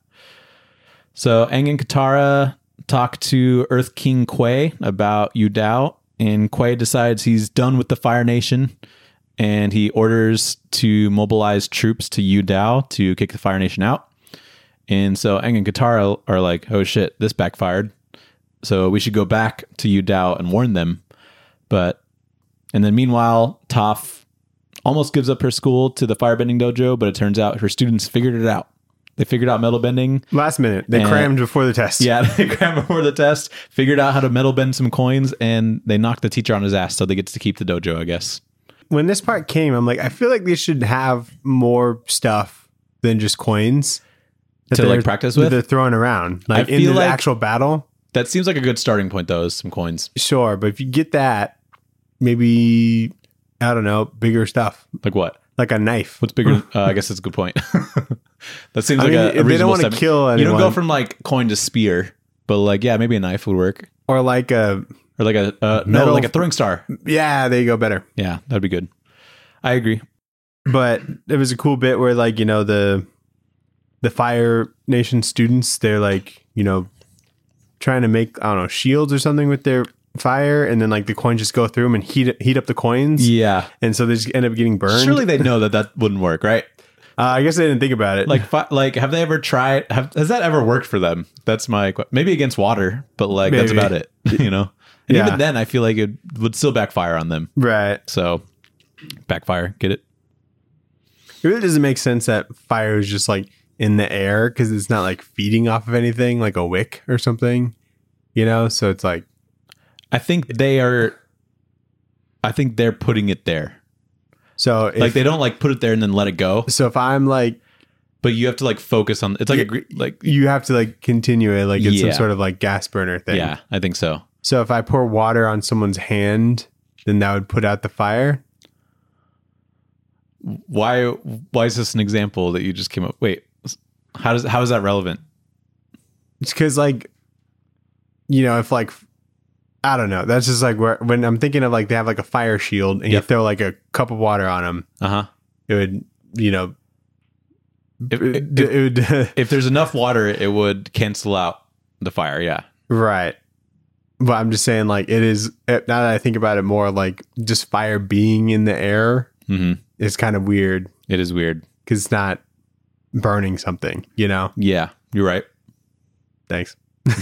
So Aang and Katara talk to Earth King Quay about Yu Dao, and Quay decides he's done with the Fire Nation, and he orders to mobilize troops to Yu Dao to kick the Fire Nation out. And so Aang and Katara are like, oh shit, this backfired. So we should go back to Yu Dao and warn them. But, and then meanwhile, Toph almost gives up her school to the Firebending Dojo, but it turns out her students figured it out. They figured out metal bending. Last minute. They and, crammed before the test. Yeah, they crammed before the test, figured out how to metal bend some coins, and they knocked the teacher on his ass, so they get to keep the dojo, I guess. When this part came, I'm like, I feel like they should have more stuff than just coins. To like practice with? That they're throwing around. Like I in feel the like actual battle. That seems like a good starting point, though, is some coins. Sure, but if you get that, maybe, I don't know, bigger stuff. Like what? Like a knife. What's bigger? uh, I guess that's a good point. That seems I like mean, a, a if they don't reasonable want to step. kill anyone. You don't go from like coin to spear, but like yeah, maybe a knife would work, or like a or like a uh, no, metal, like a throwing star. Yeah, there you go. Better. Yeah, that'd be good. I agree. But it was a cool bit where like you know the the Fire Nation students, they're like you know trying to make I don't know shields or something with their fire, and then like the coins just go through them and heat heat up the coins. Yeah. And so they just end up getting burned. Surely they know that that wouldn't work, right? Uh, I guess I didn't think about it. Like, fi- like, have they ever tried? Have, has that ever worked for them? That's my que- maybe against water, but like that's Maybe. about it. You know, and Yeah. even then, I feel like it would still backfire on them. right. So, backfire, get it? It really doesn't make sense that fire is just like in the air because it's not like feeding off of anything like a wick or something, you know? So it's like, I think they are. I think they're putting it there. so if, Like they don't like put it there and then let it go, so if I'm like, but you have to like focus on. It's like Yeah, a gre- like you have to like continue it like it's Yeah. some sort of like gas burner thing. yeah, I think so. So if I pour water on someone's hand, then that would put out the fire. Why? Why is this an example that you just came up? Wait, how does how is that relevant? It's because like, you know, if like, I don't know. That's just like where when I'm thinking of like they have like a fire shield and Yep. you throw like a cup of water on them, Uh huh. it would, you know, If, it, if, it would if there's enough water, it would cancel out the fire. Yeah. right. But I'm just saying like it is now that I think about it more, like just fire being in the air Mm-hmm. is kind of weird It is weird. because it's not burning something, you know. Yeah, you're right. Thanks.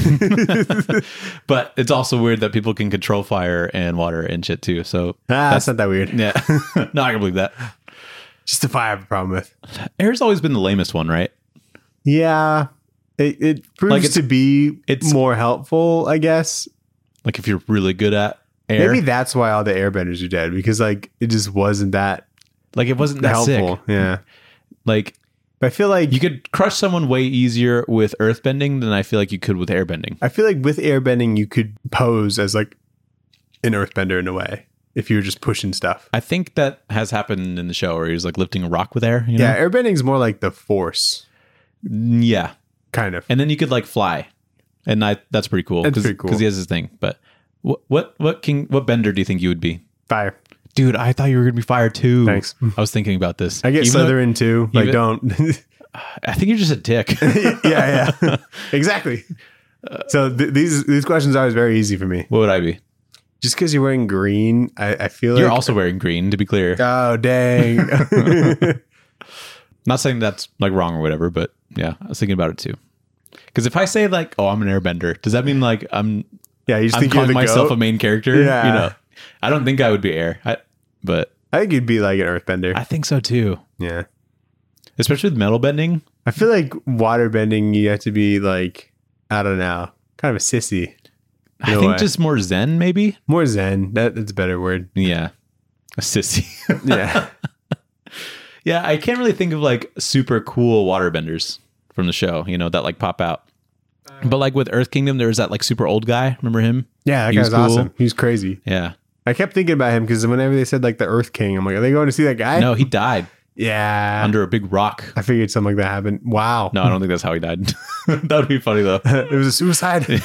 But it's also weird that people can control fire and water and shit too. So Ah, that's not that weird. yeah, no, I can believe that. Just the fire I have a problem with. Air's always been the lamest one, right? Yeah, it, it proves Like, it's- to be it's- more helpful, I guess. Like if you're really good at air, Maybe that's why all the airbenders are dead because like it just wasn't that like it wasn't that helpful. sick. Yeah, Like but I feel like you could crush someone way easier with earthbending than I feel like you could with airbending. I feel like with airbending you could pose as like an earthbender in a way if you were just pushing stuff. I think that has happened in the show where he was like lifting a rock with air. You know? Yeah, airbending's more like the force Yeah. kind of. And then you could like fly, and I, that's pretty cool. That's Cause, pretty cool. because he has his thing. But what what what king what bender do you think you would be, Fire. dude? I thought you were gonna be fire too. Thanks. I was thinking about this. I get Even though- Slytherin too. Like even- don't. I think you're just a dick. yeah, yeah, exactly. So th- these these questions are always very easy for me. What would I be? Just because you're wearing green, I, I feel You're like also wearing green, to be clear. oh dang. Not saying that's like wrong or whatever, but yeah, I was thinking about it too. Because if I say like, "Oh, I'm an airbender," does that mean like I'm yeah, you just I'm think you're calling the myself goat? a main character? Yeah. You know, I don't think I would be air, I, but I think you'd be like an earthbender. I think so too. Yeah. Especially with metal bending. I feel like water bending, you have to be like, I don't know, kind of a sissy. I In a think way. just more zen, maybe. More zen. That, that's a better word. Yeah, a sissy. Yeah. Yeah, I can't really think of like super cool waterbenders from the show, you know, that like pop out. But like with Earth Kingdom, there was that like super old guy. Remember him? Yeah, that He guy was was, cool. awesome. He was crazy. Yeah. I kept thinking about him because whenever they said like the Earth King, I'm like, are they going to see that guy? No, he died Yeah. under a big rock. I figured something like that happened. Wow. No, I don't think that's how he died. That would be funny though. It was a suicide. Dude,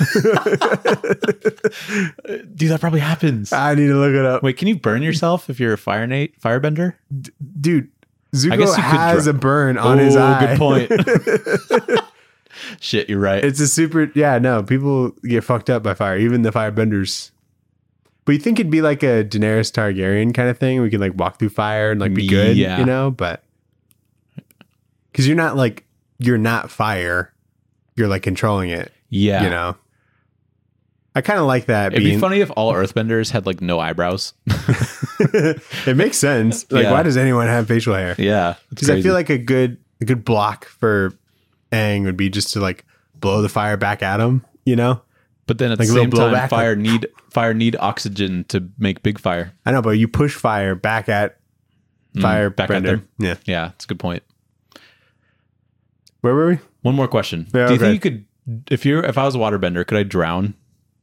that probably happens. I need to look it up. Wait, can you burn yourself if you're a fire Nate firebender? Dude, I Zuko guess you could has dr- a burn on his Oh, eye. good point. Shit, you're right. It's a super, yeah, no, people get fucked up by fire, even the firebenders. But you think it'd be like a Daenerys Targaryen kind of thing? We could like walk through fire and like be good, Yeah. you know? But because you're not like, you're not fire. You're like controlling it, yeah. you know? I kind of like that It'd being, be funny if all earthbenders had like no eyebrows. it makes sense. Like, Yeah. why does anyone have facial hair? Yeah. Because I feel like a good a good block for Aang would be just to like blow the fire back at him, you know? But then at like a the same little time, blowback, fire need fire need oxygen to make big fire. I know, but you push fire back at fire Mm, back at bender. them. Yeah. Yeah, that's a good point. Where were we? One more question. Yeah, Do you okay. think you could, if you're, if I was a waterbender, could I drown?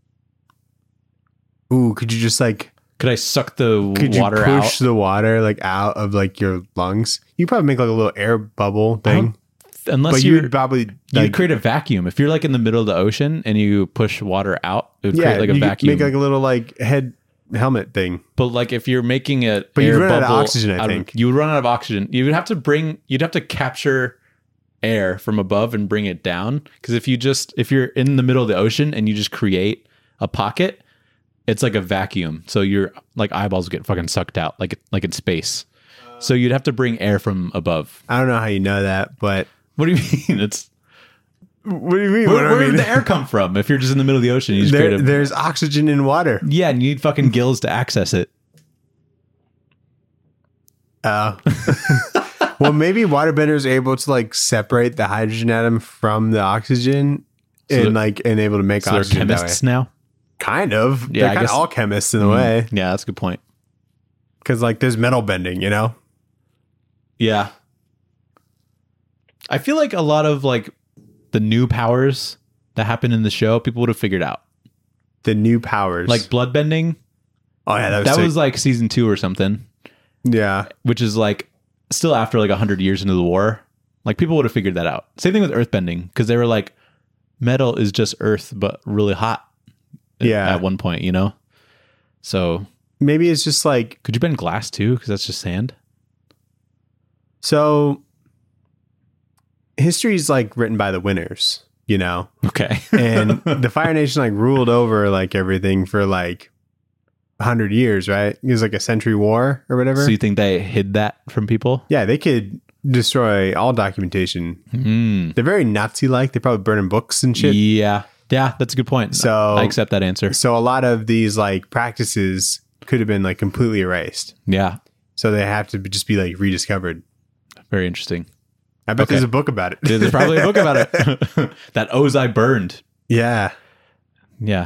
Ooh, could you just like Could I suck the could water you push out? the water like out of like your lungs? You probably make like a little air bubble thing. Unless But you're, you'd probably you like, create a vacuum. If you're like in the middle of the ocean and you push water out, it would yeah, create like a you could vacuum. make like a little like head helmet thing. But like if you're making a But air you'd run out of bubble oxygen, I out of- think. you would run out of oxygen. You would have to bring you'd have to capture air from above and bring it down. Because if you just if you're in the middle of the ocean and you just create a pocket, it's like a vacuum. So your like eyeballs get fucking sucked out like like in space. So you'd have to bring air from above. I don't know how you know that, but What do you mean? It's what do you mean? where, What do I where mean? did the air come from? If you're just in the middle of the ocean, you just There, create a, there's oxygen in water. yeah, and you need fucking gills to access it. Uh, well, maybe waterbenders are able to like separate the hydrogen atom from the oxygen So and they're- like and able to make So they're oxygen that way. chemists now. Kind of. Yeah, They're I kind guess- of all chemists in a way Yeah, that's a good point. because like there's metal bending, you know. Yeah. I feel like a lot of like the new powers that happen in the show, people would have figured out. The new powers, Like blood bending. oh yeah, that was That sick. was like season two or something, yeah. which is like still after like a hundred years into the war. Like people would have figured that out. Same thing with earth bending because they were like, metal is just earth, but really hot. at- Yeah. At one point, you know? So Maybe it's just like could you bend glass too? Because that's just sand. so. History is like written by the winners, you know, Okay. and the Fire Nation like ruled over like everything for like a hundred years, right? It was like a century war or whatever. So you think they hid that from people? Yeah, they could destroy all documentation. Mm. They're very Nazi-like. They're probably burning books and shit. Yeah. Yeah, that's a good point. So- I accept that answer. So a lot of these like practices could have been like completely erased. Yeah. So they have to be, just be like rediscovered. Very interesting. I bet Okay. there's a book about it. There's probably a book about it. That Ozai burned. Yeah. Yeah.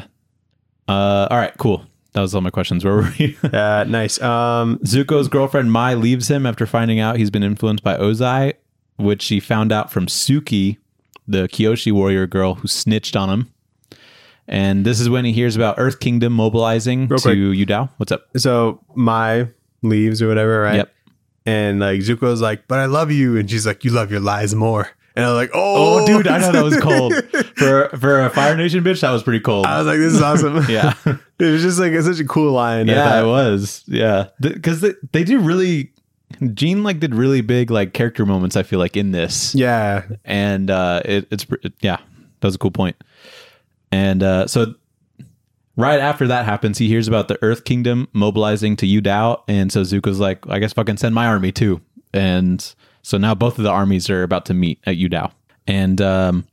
Uh, all right, cool. That was all my questions. Where were we? Uh, nice. Um, Zuko's girlfriend Mai leaves him after finding out he's been influenced by Ozai, which she found out from Suki, the Kyoshi warrior girl who snitched on him. And this is when he hears about Earth Kingdom mobilizing Real to quick. Yudao. What's up? so Mai leaves or whatever, right? Yep. And like Zuko's like, but I love you. And she's like, you love your lies more. And I was like, oh, Oh, dude, I know that was cold. For for a Fire Nation bitch, that was pretty cold. I was like, this is awesome. Yeah. It was just like it's such a cool line. I Yeah, thought. it was. Yeah. Because they, they do really, Gene like did really big like character moments, I feel like, in this. Yeah. And uh, it, it's, it, yeah, that was a cool point. And uh, so right after that happens, he hears about the Earth Kingdom mobilizing to Yudao. And so Zuko's like, I guess fucking send my army too. And so now both of the armies are about to meet at Yudao. And um,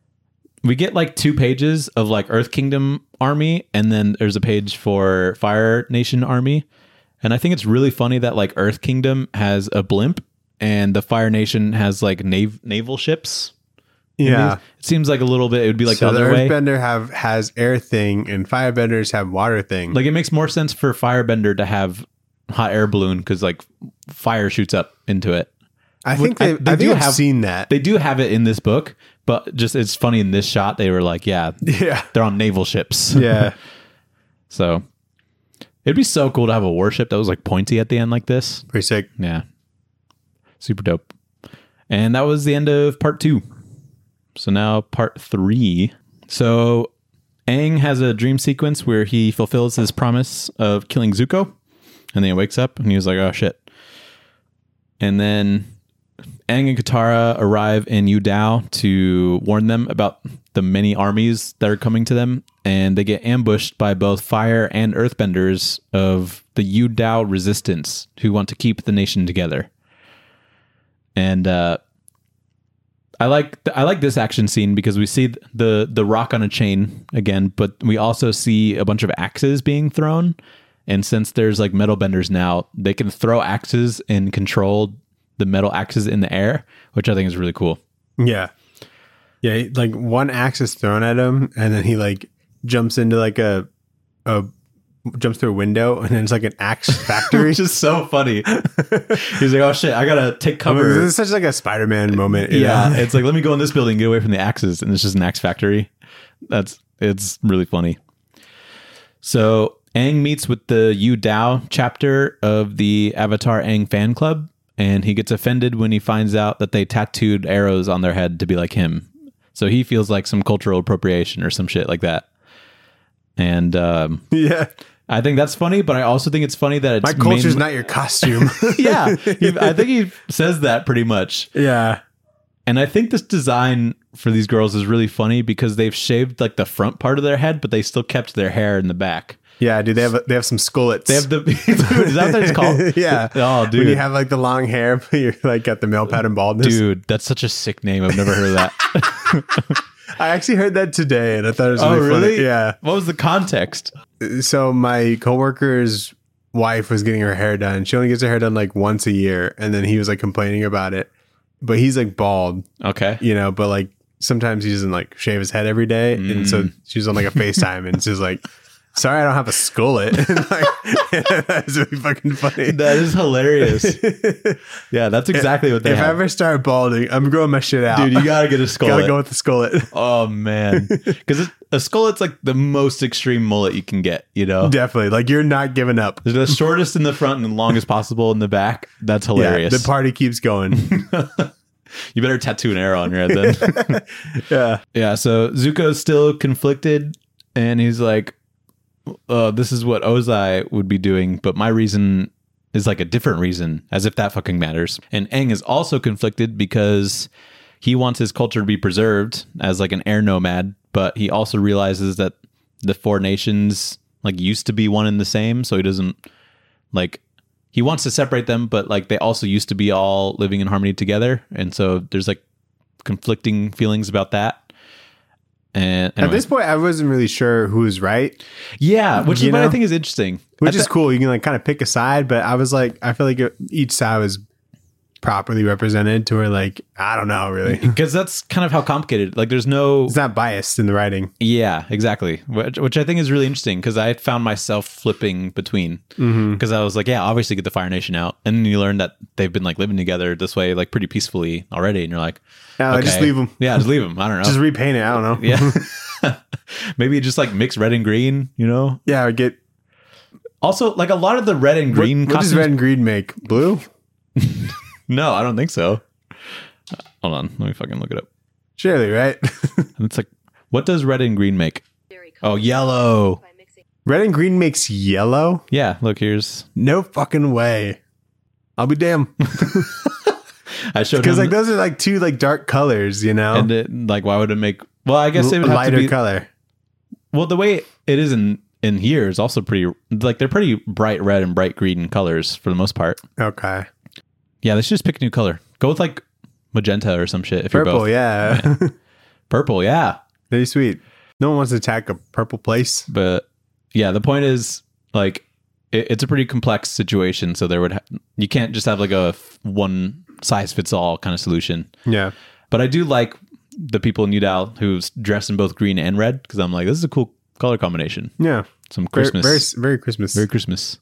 we get like two pages of like Earth Kingdom army. And then there's a page for Fire Nation army. And I think it's really funny that like Earth Kingdom has a blimp and the Fire Nation has like nav- naval ships. Yeah. It seems like a little bit, it would be like so the the other way. Earthbender have has air thing and Firebenders have water thing. Like it makes more sense for Firebender to have hot air balloon because like fire shoots up into it. I think I- they, they I do think I've have- seen that. They do have it in this book, but just it's funny in this shot they were like, yeah, Yeah. they're on naval ships. Yeah. So it'd be so cool to have a warship that was like pointy at the end like this. Pretty sick. Yeah. Super dope. And that was the end of part two. So now part three. So Aang has a dream sequence where he fulfills his promise of killing Zuko. And then he wakes up and he was like, oh shit. And then Aang and Katara arrive in Yudao to warn them about the many armies that are coming to them. And they get ambushed by both fire and earthbenders of the Yudao resistance who want to keep the nation together. And uh, I like I like this action scene because we see the the rock on a chain again, but we also see a bunch of axes being thrown. And since there's like metal benders now, they can throw axes and control the metal axes in the air, which I think is really cool. Yeah. Yeah. he- Like one axe is thrown at him and then he like jumps into like a, a jumps through a window and then it's like an axe factory. Which is so funny. He's like, oh shit, I gotta take I mean, cover. this is such like a Spider-Man moment. you Yeah, know? it's like, let me go in this building and get away from the axes. And it's just an axe factory. That's, it's really funny. So Aang meets with the Yu Dao chapter of the Avatar Aang fan club. And he gets offended when he finds out that they tattooed arrows on their head to be like him. So he feels like some cultural appropriation or some shit like that. And um, Yeah. I think that's funny, but I also think it's funny that it's My culture's main- not your costume. yeah, he, I think he says that pretty much. Yeah. And I think this design for these girls is really funny because they've shaved like the front part of their head, but they still kept their hair in the back. Yeah, dude, they have they have some skullets. They have the dude, is that what it's called? Yeah. Oh, dude. When you have like the long hair, but you're like got the male pattern baldness. Dude, that's such a sick name. I've never heard of that. I actually heard that today, and I thought it was Oh, really, really? funny. Yeah. What was the context? So my coworker's wife was getting her hair done. She only gets her hair done like once a year, and then he was like complaining about it. But he's like bald, Okay. you know. But like sometimes he doesn't like shave his head every day, and so Mm. she's on like a FaceTime, and she's like, "Sorry, I don't have a skullet." And, like, that's really fucking funny. That is hilarious. Yeah, that's exactly what they If I have. ever start balding, I'm growing my shit out. Dude, you gotta get a skull. gotta go with the skullet. Oh man, because a skullet's like the most extreme mullet you can get. You know, Definitely, like you're not giving up. the shortest in the front and the longest possible in the back. That's hilarious. Yeah, the party keeps going. You better tattoo an arrow on your head then. Yeah. Yeah. So Zuko's still conflicted, and he's like, uh, "This is what Ozai would be doing, but my reason is like a different reason, as if that fucking matters." And Aang is also conflicted because he wants his culture to be preserved as like an air nomad, but he also realizes that the four nations like used to be one and the same, so he doesn't like he wants to separate them, but like they also used to be all living in harmony together, and so there's like conflicting feelings about that. And At anyway. this point, I wasn't really sure who was right, Yeah, which is You what I know? think is interesting. which I is th- cool. You can like kind of pick a side, but I was like, I feel like it, each side was properly represented to where like, I don't know really. because that's kind of how complicated. Like, there's no. It's not biased in the writing. Yeah, exactly. Which, which I think is really interesting because I found myself flipping between because Mm-hmm. I was like, yeah, obviously get the Fire Nation out, and then you learn that they've been like living together this way like pretty peacefully already, and you're like, Yeah, okay. just leave them. Yeah, just leave them. I don't know. Just repaint it. I don't know. yeah. Maybe just like mix red and green, you know? Yeah, or get Also, like a lot of the red and green What, what does costumes. red and green make? Blue? No, I don't think so. Uh, Hold on, let me fucking look it up. Surely, right? And it's like, what does red and green make? Oh, yellow. Red and green makes yellow? Yeah, look, here's. No fucking way. I'll be damned. I showed him. Because like those are like two like dark colors, you know? and it, like, why would it make? Well, I guess it would L- have lighter to be. color. Well, the way it is in in here is also pretty. Like, they're pretty bright red and bright green colors for the most part. Okay. Yeah, they should just pick a new color. Go with like magenta or some shit. If Purple, you're both yeah. purple, yeah. Very sweet. No one wants to attack a purple place. But yeah, the point is like it, it's a pretty complex situation. So there would ha- you can't just have like a f- one size fits all kind of solution. Yeah. But I do like the people in Udall who's dressed in both green and red because I'm like, this is a cool color combination. Yeah. Some Very, Christmas, very, very Christmas. very Christmas.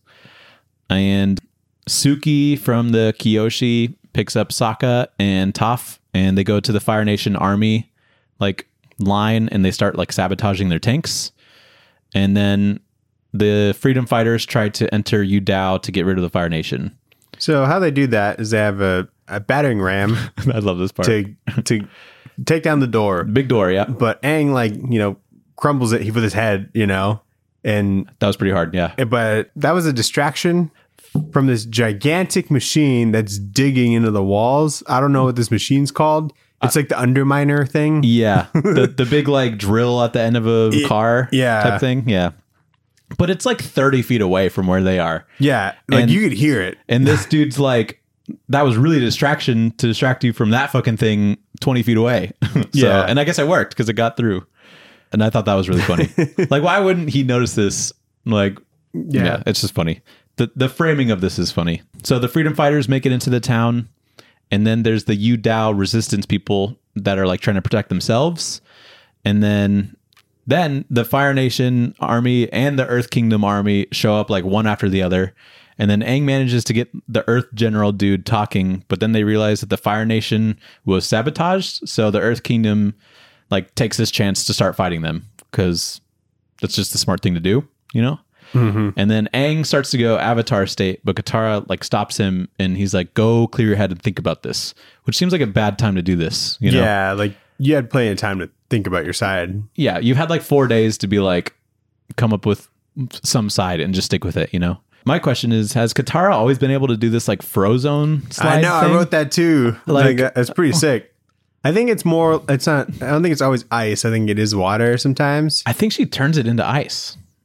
And Suki from the Kyoshi picks up Sokka and Toph, and they go to the Fire Nation army like line, and they start like sabotaging their tanks. And then the Freedom Fighters try to enter Udao to get rid of the Fire Nation. So how they do that is they have a, a battering ram I love this part. to to take down the door. Big door, yeah. But Aang like, you know, crumbles it with his head, you know, and That was pretty hard, yeah. but that was a distraction from this gigantic machine that's digging into the walls. I don't know what this machine's called. It's like the underminer thing. Yeah, the the big like drill at the end of a Y- car, yeah. type thing, yeah. But it's like thirty feet away from where they are, Yeah, like And- you could hear it. and this dude's like, that was really a distraction to distract you from that fucking thing twenty feet away. so, Yeah. and I guess it worked because it got through, and I thought that was really funny. Like, why wouldn't he notice this? Like, yeah. Yeah. it's just funny. the The framing of this is funny. So the Freedom Fighters make it into the town. And then there's the Udao resistance people that are like trying to protect themselves. And then then the Fire Nation army and the Earth Kingdom army show up like one after the other. And then Aang manages to get the Earth General dude talking, but then they realize that the Fire Nation was sabotaged. So the Earth Kingdom like takes this chance to start fighting them because that's just the smart thing to do, you know? Mm-hmm. And then Aang starts to go Avatar state, but Katara like stops him and he's like, "Go clear your head and think about this," which seems like a bad time to do this. You know? Yeah, like you had plenty of time to think about your side. Yeah. You've had like four days to be like, come up with some side and just stick with it. You know. My question is: has Katara always been able to do this like Frozone slide? I know. thing? I wrote that too. Like- Like, that- that's pretty sick. I think it's more. It's not. I don't think it's always ice. I think it is water sometimes. I think she turns it into ice.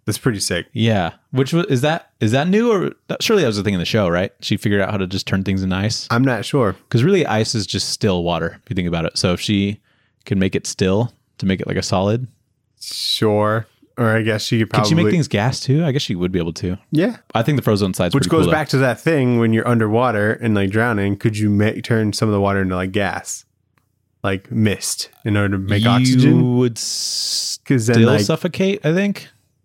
That's pretty sick. Yeah. Which was, is that, is that new or surely that was the thing in the show, right? She figured out how to just turn things into ice. I'm not sure. Because really ice is just still water, if you think about it. So if she can make it still to make it like a solid. Sure. Or I guess she could probably... Can she make things gas too? I guess she would be able to. Yeah. I think the Frozone side's Which pretty goes cool, back to that thing when you're underwater and like drowning, could you make turn some of the water into like gas? Like mist in order to make you oxygen? You would Because then still like, suffocate, I think.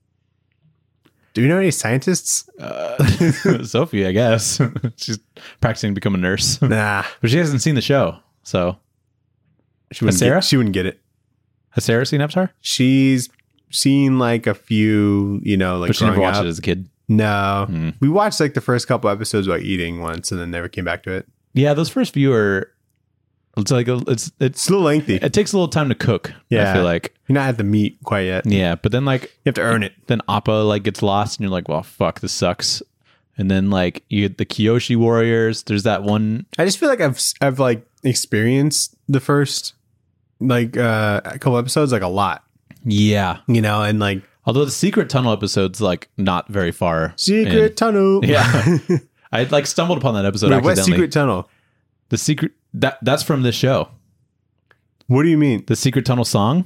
Do you know any scientists? Uh, Sophie, I guess. She's practicing to become a nurse. Nah. But she hasn't seen the show, so. She wouldn't, Sarah? get, she wouldn't get it. Has Sarah seen Avatar? She's seen like a few, you know, like But she never growing watched up. it as a kid. No. Hmm. We watched like the first couple episodes about eating once and then never came back to it. Yeah, those first few are. It's like a, it's it's It's a little lengthy. it takes a little time to cook. Yeah. I feel like. You're not at the meat quite yet. Yeah, but then like You have to earn it. then Appa like gets lost and you're like, well, fuck, this sucks. And then like you get the Kyoshi warriors. There's that one. I just feel like I've I've like experienced the first like uh, a couple episodes like a lot, Yeah. you know, and like Although the secret tunnel episode's like not very far. secret in. tunnel. Yeah. I like stumbled upon that episode Wait, what accidentally. secret tunnel? The secret that that's from this show. What do you mean? The secret tunnel song.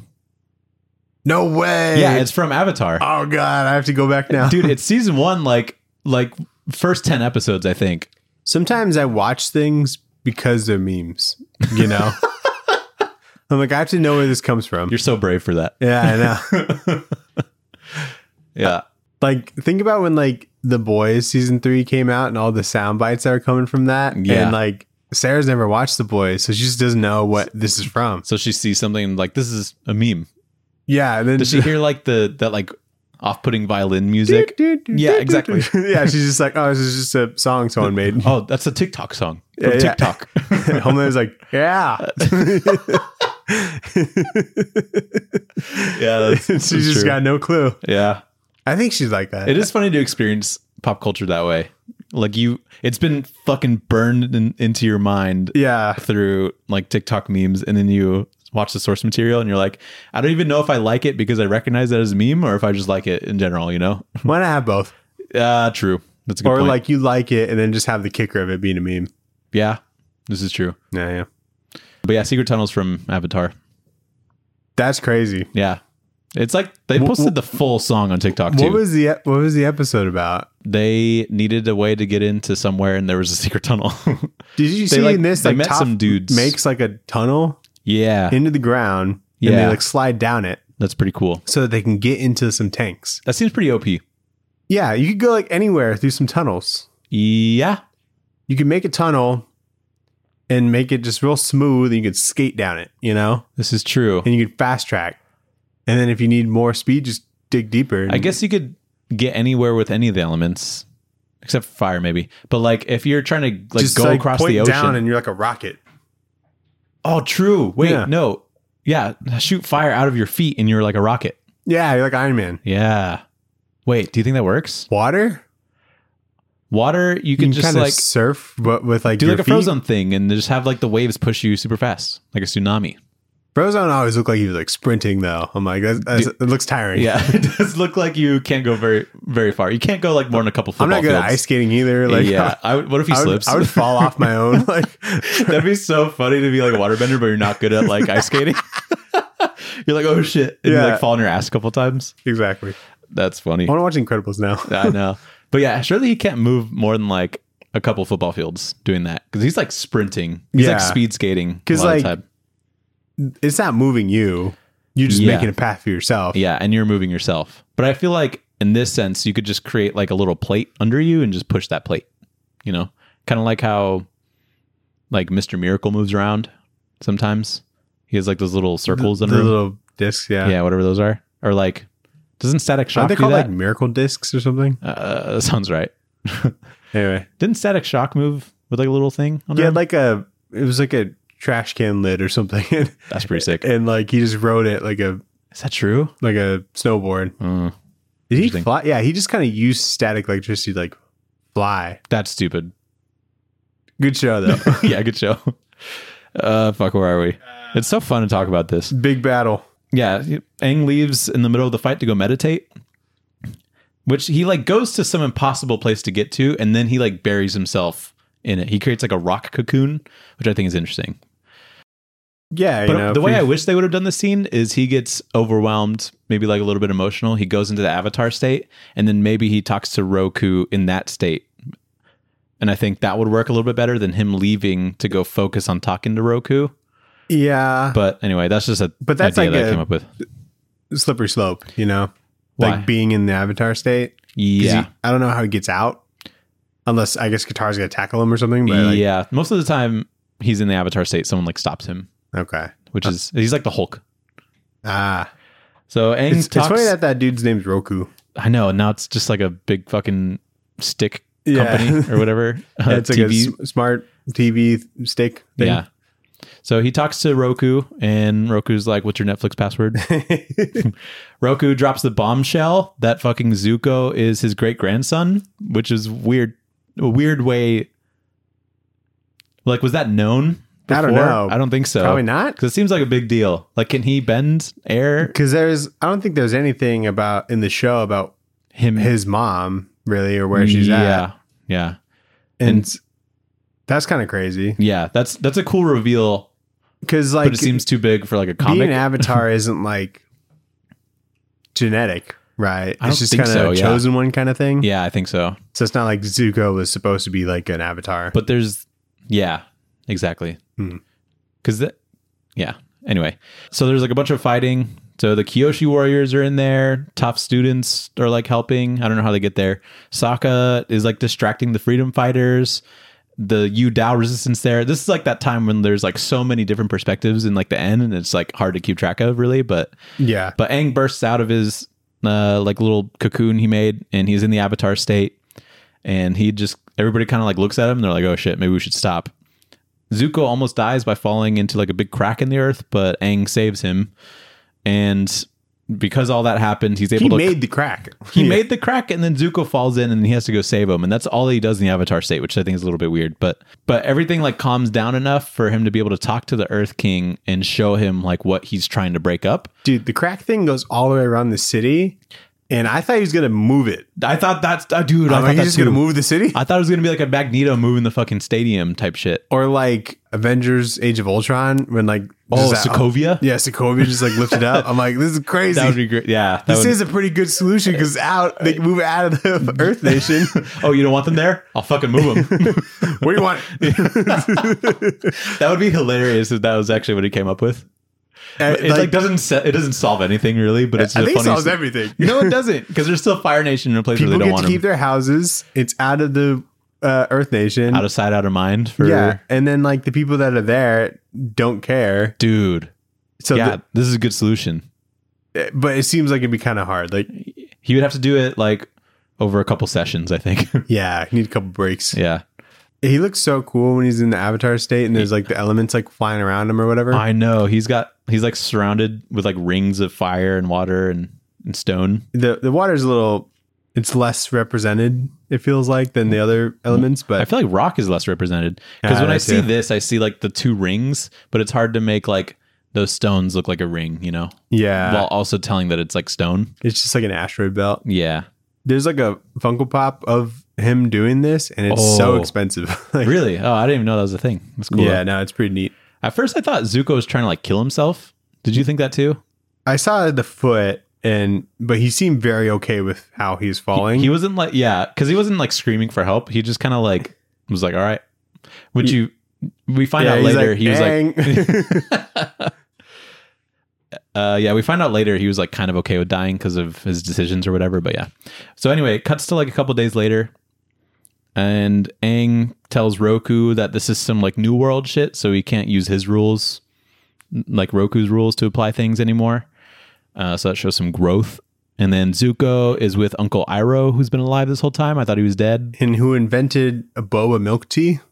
No way. Yeah, it's from Avatar. Oh god, I have to go back now, Dude, it's season one, like like first ten episodes, I think. Sometimes I watch things because they're memes. You know, I'm like I have to know where this comes from. You're so brave for that. Yeah, I know. Yeah. Like think about when like The Boys season three came out and all the sound bites that are coming from that. Yeah. And like Sarah's never watched The Boys, so she just doesn't know what this is from. So she sees something like this is a meme. Yeah. And then Does she hear like the that like off-putting violin music? Yeah, exactly. Yeah, she's just like, oh, this is just a song someone made. Oh, that's a TikTok song from Yeah, yeah. TikTok. Homeland's like, yeah. Yeah, that's, she that's just true. got no clue. Yeah. I think she's like that. It is funny to experience pop culture that way. Like you, it's been fucking burned in, into your mind Yeah. through like TikTok memes, and then you watch the source material, and you're like, I don't even know if I like it because I recognize that as a meme, or if I just like it in general. You know? Why not have both? Uh true. That's a good Or point. like you like it and then just have the kicker of it being a meme. yeah, this is true. Yeah, yeah. But yeah, Secret Tunnels from Avatar. That's crazy. Yeah, it's like they Wh- posted wh- the full song on TikTok too. What was the what was the episode about? They needed a way to get into somewhere, and there was a secret tunnel. Did you They, see like- in this? they Like met Toph some dudes. makes like a tunnel Yeah, into the ground, and they Yeah. like slide down it that's pretty cool. so that they can get into some tanks. That seems pretty O P. Yeah, you could go like anywhere through some tunnels. Yeah, You could make a tunnel and make it just real smooth, and you could skate down it, you know, this is true. and you could fast track. And then if you need more speed, just dig deeper. I guess you could get anywhere with any of the elements, except for fire, maybe. But like, if you're trying to like just go like, across point the ocean, down, and you're like a rocket. oh, true. Wait, Yeah. no, yeah, shoot fire out of your feet, and you're like a rocket. Yeah, you're like Iron Man. Yeah. Wait, do you think that works? Water. Water, you You can, can just kind of like surf, but with like do your like a feet. Frozone thing, and just have like the waves push you super fast, like a tsunami. Frozone always looked like he was like sprinting though. I'm like, that's, that's, it looks tiring. Yeah, it does look like you can't go very, very far. You can't go like more than a couple football I'm not good fields. at ice skating either. Like, yeah, I would- what if he I would, slips? I would fall off my own. Like, That'd be so funny to be like a waterbender, but you're not good at like ice skating. You're like, oh shit, and you Yeah. like fall on your ass a couple times. exactly. That's funny. I want to watch Incredibles now. I know, but yeah, surely he can't move more than like a couple football fields doing that because he's like sprinting. He's Yeah. like speed skating. 'Cause, a lot like, of the time. It's not moving you. You're just Yeah. making a path for yourself. Yeah, and you're moving yourself. But I feel like in this sense, you could just create like a little plate under you and just push that plate. You know, kind of like how like Mister Miracle moves around sometimes. He has like those little circles the, under the him. little discs. Yeah. Yeah, whatever those are. Or like, doesn't Static Shock Aren't they do called that? like miracle discs or something? uh, that sounds right. Anyway, Didn't Static Shock move with like a little thing? Under yeah, him? like a it was like a trash can lid or something. and, That's pretty sick. and like he just rode it like a Is that true? like a snowboard. Uh, Did he Interesting. fly? Yeah, he just kind of used static electricity to like fly. that's stupid. Good show though. Yeah, good show. Uh, fuck, where are we? It's so fun to talk about this. Big battle. Yeah, Aang leaves in the middle of the fight to go meditate, which he like goes to some impossible place to get to, and then he like buries himself in it. He creates like a rock cocoon, which I think is interesting. Yeah, But you know, the if way we- I wish they would have done the scene is he gets overwhelmed, maybe like a little bit emotional. He goes into the avatar state, and then maybe he talks to Roku in that state. And I think that would work a little bit better than him leaving to go focus on talking to Roku. yeah, But anyway, that's just a But that's idea like that I a- came up with. slippery slope, you know, Why? like being in the avatar state. 'Cause Yeah. he- I don't know how he gets out, unless I guess Katara's gonna tackle him or something. But like, yeah. Most of the time he's in the avatar state, someone like stops him, okay, which is, he's like the Hulk. ah, So Aang it's, talks. it's funny that that dude's name's Roku. I know. Now it's just like a big fucking stick Yeah. company or whatever. Yeah, uh, it's like a s- smart T V stick thing. Yeah. So he talks to Roku, and Roku's like, "What's your Netflix password?" Roku drops the bombshell that fucking Zuko is his great grandson, which is weird. A weird way. Like, was that known? I don't before? know. I don't think so. Probably not. Because it seems like a big deal. Like, can he bend air? Because there's, I don't think there's anything about in the show about Him, his mom really or where she's yeah, at, yeah, and, And- that's kind of crazy. yeah. That's that's a cool reveal, Because like but it seems too big for like a being comic. an avatar isn't like genetic, right? I it's don't just think kind of so, a yeah. chosen one kind of thing. Yeah, I think so. So it's not like Zuko was supposed to be like an avatar. But there's, yeah, exactly. Hmm. Because that, yeah. Anyway, so there's like a bunch of fighting. So the Kyoshi warriors are in there. Top students are like helping. I don't know how they get there. Sokka is like distracting the freedom fighters. The Yu Dao resistance there. This is like that time when there's like so many different perspectives in like the end, and it's like hard to keep track of really. But yeah. but Aang bursts out of his uh, like little cocoon he made, and he's in the avatar state. And he just, everybody kind of like looks at him and they're like, oh shit, maybe we should stop. Zuko almost dies by falling into like a big crack in the earth, but Aang saves him. And because all that happened, he's able He to. made the crack. he Yeah. made the crack, and then Zuko falls in, and he has to go save him, and that's all he does in the Avatar state, which I think is a little bit weird. But but everything like calms down enough for him to be able to talk to the Earth King and show him like what he's trying to break up. Dude, the crack thing goes all the way around the city, and I thought he was gonna move it. I thought that's uh, dude. I I'm thought like, that he's just too. gonna move the city, I thought it was gonna be like a Magneto moving the fucking stadium type shit. or like Avengers: Age of Ultron when like Oh, just that- Sokovia. yeah, Sokovia just like lifted up. I'm like, this is crazy. That would be great. Yeah. That This would, is a pretty good solution because out they can move it out of the Earth Nation. oh, you don't want them there? I'll fucking move them. What do you want? That would be hilarious if that was actually what he came up with. Uh, It like, doesn't se- it doesn't solve anything really, but it's I just think a it funny. solves everything. No, it doesn't, because there's still Fire Nation in a place People where they don't get want to keep them. their houses. It's out of the uh, Earth Nation. Out of sight, out of mind. For yeah, and then like the people that are there don't care. dude. So, yeah, this is a good solution. the- but it seems like it'd be kind of hard. Like, He would have to do it like over a couple sessions, I think. yeah, you need a couple breaks. Yeah, He looks so cool when he's in the Avatar state, and there's like the elements like flying around him or whatever. I know. He's got he's like surrounded with like rings of fire and water and, and stone. the The water's a little. It's less represented. It feels like than the other elements, but I feel like rock is less represented because Yeah, when I that see too. this, I see like the two rings, but it's hard to make like those stones look like a ring, you know, yeah, while also telling that it's like stone. it's just like an asteroid belt. Yeah, There's like a Funko Pop of him doing this, and it's so Oh. expensive. Like, really? Oh, I didn't even know that was a thing. That's cool. yeah, no, it's pretty neat. At first, I thought Zuko was trying to like kill himself. Did you think that too? I saw the foot, and but he seemed very okay with how he's falling. He wasn't like, yeah, because he wasn't like screaming for help. He just kind of like was like, all right. Would you, we find Yeah, out he's later, like, he was like, "Dang." uh, yeah, we find out later he was like kind of okay with dying because of his decisions or whatever. But yeah. So anyway, it cuts to like a couple days later. And Aang tells Roku that this is some like New World shit. So he can't use his rules, like Roku's rules, to apply things anymore. Uh, so that shows some growth. And then Zuko is with Uncle Iroh, who's been alive this whole time. I thought he was dead. And who invented a boba milk tea?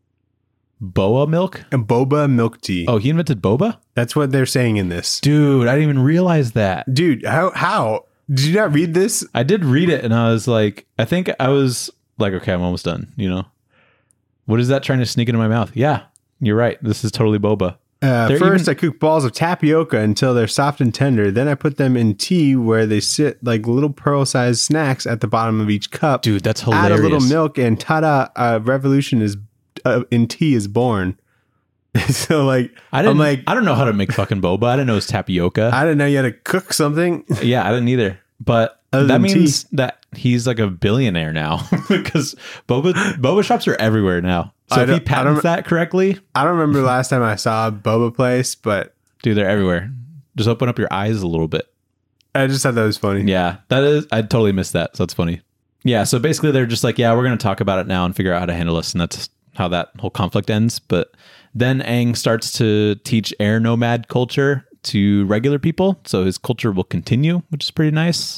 Boa milk? A boba milk tea. Oh, he invented boba? That's what they're saying in this. Dude, I didn't even realize that. Dude, how how did you not read this? I did read it and I was like, I think I was like, okay, I'm almost done, you know? What is that trying to sneak into my mouth? Yeah, you're right. This is totally boba. Uh, They're first, even- I cook balls of tapioca until they're soft and tender. Then I put them in tea where they sit like little pearl-sized snacks at the bottom of each cup. Dude, that's hilarious. Add a little milk, and ta-da! A revolution is uh, in tea is born. So like, I didn't I'm like, I don't know how to make fucking boba. I didn't know it was tapioca. I didn't know you had to cook something. Yeah, I didn't either. But Other that than means that he's like a billionaire now because boba boba shops are everywhere now. So I if he don't- I patents don't- that correctly, I don't remember the last time I saw a boba place, but dude, they're everywhere. Just open up your eyes a little bit. I just thought that was funny. Yeah, that is. I totally missed that. So that's funny. Yeah. So basically, they're just like, yeah, we're going to talk about it now and figure out how to handle this, and that's how that whole conflict ends. But then Aang starts to teach air nomad culture to regular people, so his culture will continue, which is pretty nice.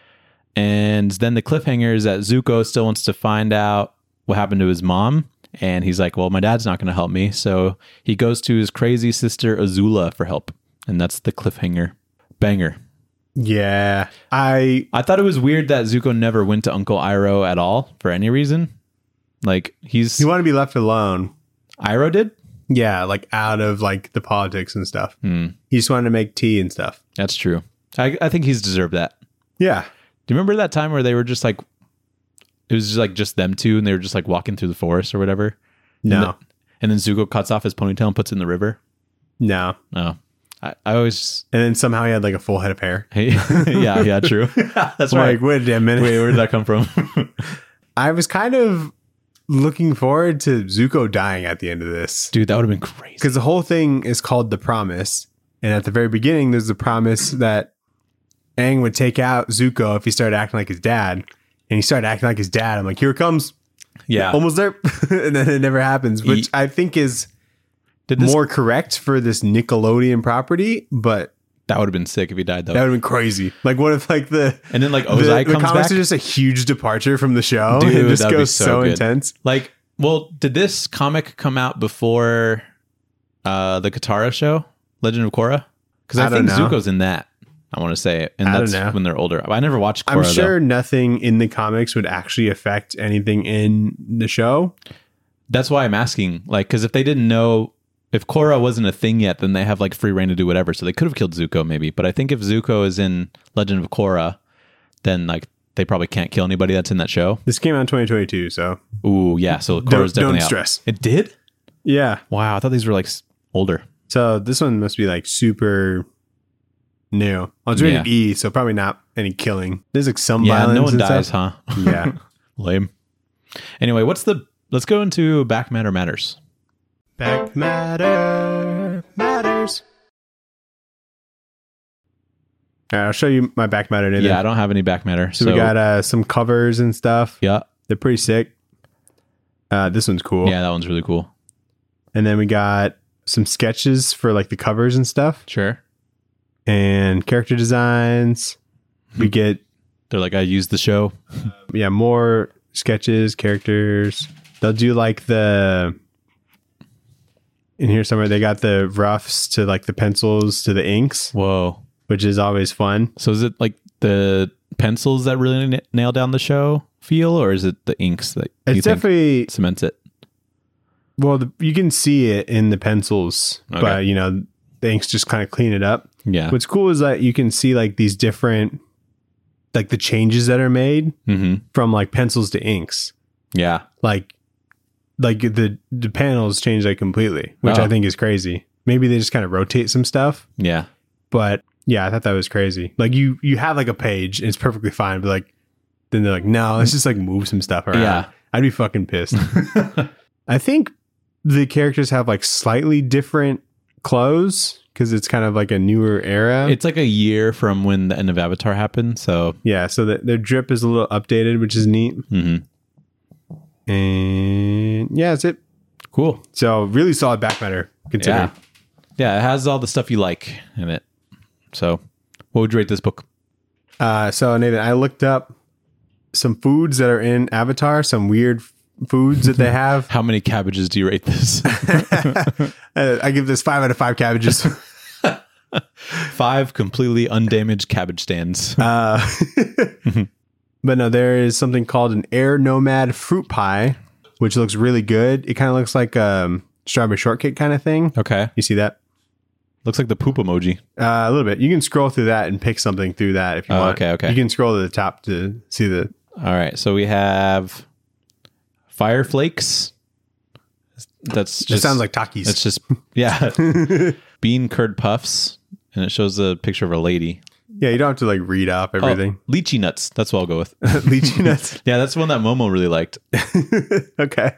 And then the cliffhanger is that Zuko still wants to find out what happened to his mom. And he's like, well, my dad's not going to help me. So he goes to his crazy sister Azula for help. And that's the cliffhanger. Banger. Yeah. I I thought it was weird that Zuko never went to Uncle Iroh at all for any reason. Like, he's... you want to be left alone. Iroh did? Yeah, like out of like the politics and stuff. Hmm. He just wanted to make tea and stuff. That's true. I, I think he's deserved that. Yeah. Do you remember that time where they were just like... It was just like just them two and they were just like walking through the forest or whatever? No. And, the, and then Zuko cuts off his ponytail and puts it in the river? No. No. I, I always... And then somehow he had like a full head of hair. Hey, yeah, yeah, true. That's I'm right. like, wait a minute. Wait, where did that come from? I was kind of looking forward to Zuko dying at the end of this. Dude, that would have been crazy. Because the whole thing is called The Promise. And at the very beginning, there's the promise that Aang would take out Zuko if he started acting like his dad. And he started acting like his dad. I'm like, here it comes. Yeah. Almost there. And then it never happens, which He- I think is Did this, more correct for this Nickelodeon property. But that would have been sick if he died, though. that would have been crazy. Like, what if like the... And then like the, Ozai the comes comics back? are just a huge departure from the show. Dude, it just that'd be goes so so good. intense. Like, well, did this comic come out before uh, the Katara show, Legend of Korra? Because I, I don't think know. Zuko's in that. I want to say it, and I don't that's know. when they're older. I never watched Korra. I'm sure though. nothing in the comics would actually affect anything in the show. That's why I'm asking. Like, because if they didn't know, if Korra wasn't a thing yet, then they have like free reign to do whatever. So they could have killed Zuko, maybe. But I think if Zuko is in Legend of Korra, then like they probably can't kill anybody that's in that show. This came out in twenty twenty-two, so Ooh, yeah. So Korra's don't, definitely don't out. stress. It did? Yeah. Wow, I thought these were like s- older. So this one must be like super new. Well, it's rated Yeah. E, so probably not any killing. There's like some Yeah, violence. no one and dies, stuff. huh? Yeah. Lame. Anyway, what's the? Let's go into Back Matter Matters. Back matter matters. All right, I'll show you my back matter. Nathan. Yeah, I don't have any Back Matter. So, So, we got uh, some covers and stuff. yeah, They're pretty sick. Uh, this one's cool. yeah, that one's really cool. And then we got some sketches for like the covers and stuff Sure. and character designs. We get, They're like, I used the show. yeah, more sketches, characters. They'll do like the, in here somewhere, they got the roughs to like the pencils to the inks, Whoa. which is always fun. So is it like the pencils that really n- nail down the show feel, or is it the inks that you It's think definitely, cements it? well, the, you can see it in the pencils, Okay. but you know, the inks just kind of clean it up. Yeah. What's cool is that you can see like these different, like the changes that are made Mm-hmm. from like pencils to inks. Yeah. Like, like the the panels change like completely, which Oh. I think is crazy. Maybe they just kind of rotate some stuff, Yeah. but yeah, I thought that was crazy. Like you you have like a page and it's perfectly fine, but like then they're like, no, let's just like move some stuff around. Yeah. I'd be fucking pissed. I think the characters have like slightly different clothes because it's kind of like a newer era. It's like a year from when the end of Avatar happened. So, yeah, so that their drip is a little updated, which is neat. mhm. And yeah, that's it. Cool. So really solid back matter considering. Yeah. Yeah. It has all the stuff you like in it. So, what would you rate this book? Uh, so Nathan, I looked up some foods that are in Avatar, some weird f- foods that they have. How many cabbages do you rate this? uh, I give this five out of five cabbages. Five completely undamaged cabbage stands. Uh, but no, there is something called an air nomad fruit pie, which looks really good. It kind of looks like um strawberry shortcake kind of thing. Okay. You see that? Looks like the poop emoji. Uh, a little bit. You can scroll through that and pick something through that if you Oh, want. okay, okay. You can scroll to the top to see the. All right, so we have Fire Flakes. That's It just sounds like Takis. It's just yeah, bean curd puffs, and it shows a picture of a lady. Yeah, you don't have to like read off everything. Oh, lychee nuts. That's what I'll go with. Lychee nuts. Yeah, that's one that Momo really liked. Okay.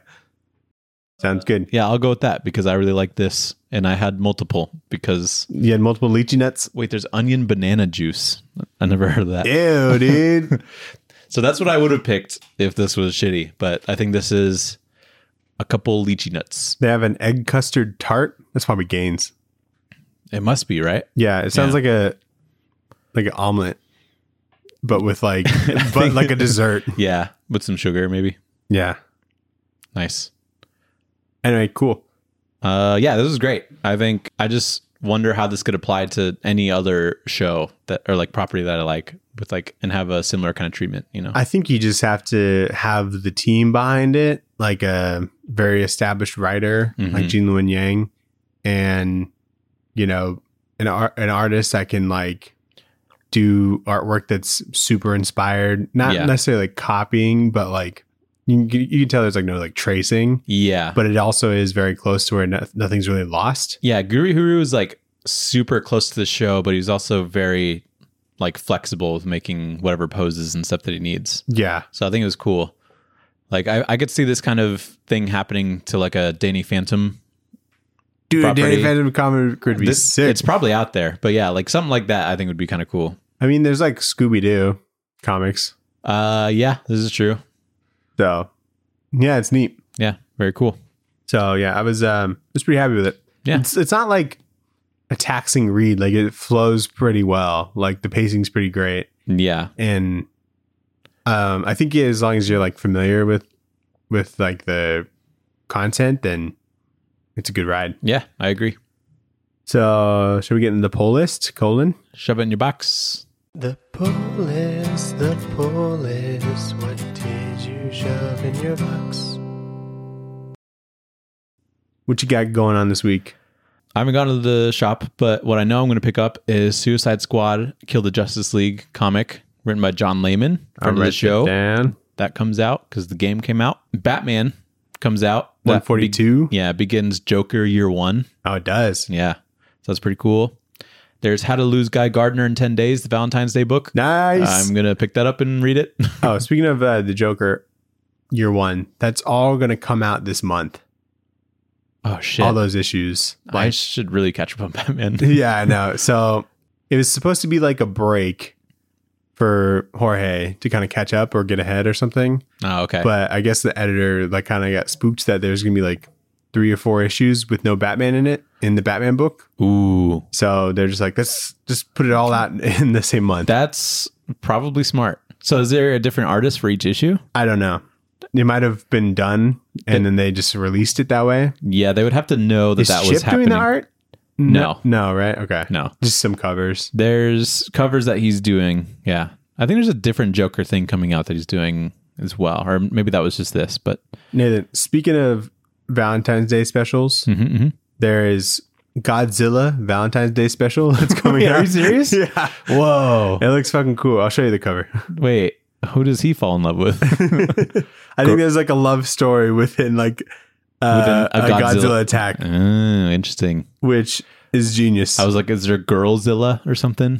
Sounds good. Yeah, I'll go with that because I really like this, and I had multiple because You had multiple lychee nuts. wait, there's onion banana juice. I never heard of that. Ew, dude. So that's what I would have picked if this was shitty, but I think this is a couple lychee nuts. They have an egg custard tart. That's probably Gaines. It must be, right? Yeah, it sounds Yeah. like a like an omelet, but with like but like a dessert. Yeah, with some sugar maybe. Yeah. Nice. Anyway, cool. Uh, yeah, this is great. I think I just wonder how this could apply to any other show that or like property that I like with like and have a similar kind of treatment. You know, I think you just have to have the team behind it, like a very established writer Mhm. like Gene Luen Yang, and you know, an art an artist that can like do artwork that's super inspired, not Yeah. necessarily like copying, but like you can, you can tell there's like no like tracing, yeah, but it also is very close to where no, nothing's really lost. yeah. Guri Huru is like super close to the show, but he's also very like flexible with making whatever poses and stuff that he needs. Yeah, So I think it was cool. Like I, I could see this kind of thing happening to like a Danny Phantom. dude, Property. Danny Phantom comic would be This, sick. it's probably out there, but yeah, like something like that I think would be kind of cool. I mean, there's like Scooby Doo comics, Uh, yeah, this is true. so yeah, it's neat. Yeah, very cool. So yeah, I was um I was pretty happy with it. Yeah. It's it's not like a taxing read. Like it flows pretty well. Like the pacing's pretty great. Yeah, And um I think as long as you're like familiar with with like the content, then it's a good ride. yeah, I agree. So should we get into the poll list, colon? Shove it in your box. The poll list, the poll list. What did you shove in your box? What you got going on this week? I haven't gone to the shop, but what I know I'm going to pick up is Suicide Squad: Kill the Justice League comic, written by John Layman, friend of the show. Dan. That comes out because the game came out. Batman comes out. one That forty-two. be- yeah, begins Joker year one. Oh, it does. Yeah, so that's pretty cool. There's How to Lose Guy Gardner in ten days, the Valentine's Day book. Nice. I'm going to pick that up and read it. Oh, speaking of uh, the Joker, year one, that's all going to come out this month. Oh, shit. All those issues. I Like, should really catch up on Batman. yeah, I know. So it was supposed to be like a break for Jorge to kind of catch up or get ahead or something. Oh, okay. But I guess the editor like kind of got spooked that there's going to be like three or four issues with no Batman in it in the Batman book. Ooh, So they're just like, let's just put it all out in the same month. that's probably smart. So is there a different artist for each issue? I don't know. It might have been done and then they just released it that way. Yeah, they would have to know that Is that Chip was happening. doing the art? No. No, right? Okay. No. Just some covers. There's covers that he's doing. Yeah. I think there's a different Joker thing coming out that he's doing as well. Or maybe that was just this, but Nathan, speaking of Valentine's Day specials, Mhm, mhm. there is Godzilla Valentine's Day special that's coming out. Are you serious? Yeah. Whoa. It looks fucking cool. I'll show you the cover. Wait, who does he fall in love with? I think there's like a love story within like uh, Within a, a Godzilla. Godzilla. attack, oh, interesting. which is genius. I was like, is there Girlzilla or something?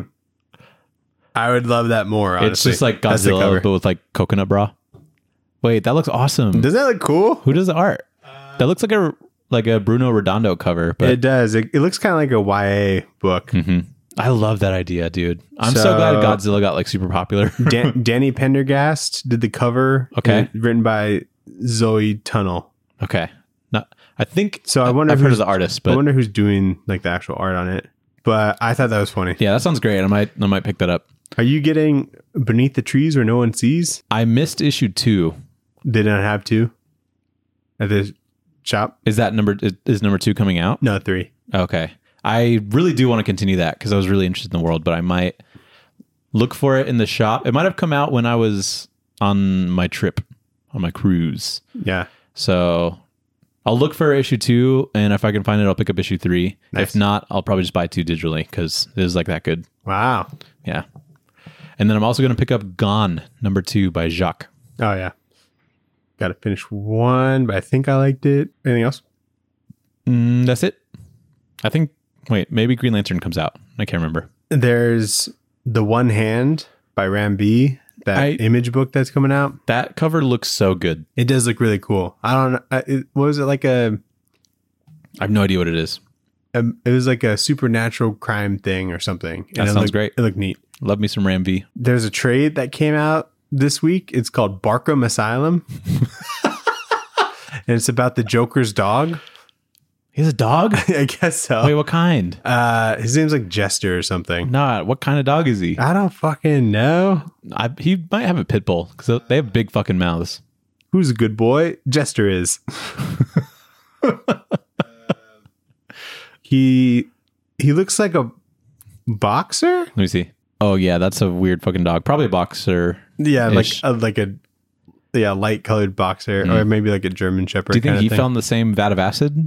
I would love that more. Honestly. It's just like That's the Godzilla, cover. but with like coconut bra. Wait, that looks awesome. Doesn't that look cool? Who does the art? That looks like a like a Bruno Redondo cover, but It does. It, it looks kind of like a Y A book. Mhm. I love that idea, dude. I'm so, So- glad Godzilla got like super popular. Dan- Danny Pendergast did the cover. Okay. and written by Zoe Tunnel. Okay, not. I think So I wonder I've heard who's- of the artist, I but wonder who's doing like the actual art on it. But I thought that was funny. yeah, that sounds great. I might I might pick that up. Are you getting Beneath the Trees Where No One Sees? I missed issue two. Did not have to at the shop. Is that number is, is number two coming out? No, three. Okay, I really do want to continue that because I was really interested in the world, but I might look for it in the shop. It might have come out when I was on my trip on my cruise. Yeah. So I'll look for issue two, and if I can find it, I'll pick up issue three. Nice. If not, I'll probably just buy two digitally because it is like that good. Wow. Yeah. And then I'm also going to pick up Gone, number two by Jacques. Oh, yeah. Got to finish one, but I think I liked it. Anything else? Mm, that's it. I think, wait, maybe Green Lantern comes out. I can't remember. There's The One Hand by Ram B, that I- image book that's coming out. That cover looks so good. It does look really cool. I don't know. uh, It, what was it like a, I have no idea what it is. a? It was like a supernatural crime thing or something. That it sounds looked, great. It looked neat. Love me some Ram V. There's a trade that came out this week. It's called Barkham Asylum. And it's about the Joker's dog. He has a dog? I guess so. Wait, what kind? Uh, his name's like Jester or something. Not. What kind of dog is he? I don't fucking know. I, he might have a pit bull because they have big fucking mouths. Who's a good boy? Jester is. he he looks like a boxer. Let me see. Oh yeah, that's a weird fucking dog. Probably a boxer. Yeah, like Ish. a, like a yeah light colored boxer, or maybe like a German Shepherd. Do you think kind he of thing. found the same vat of acid?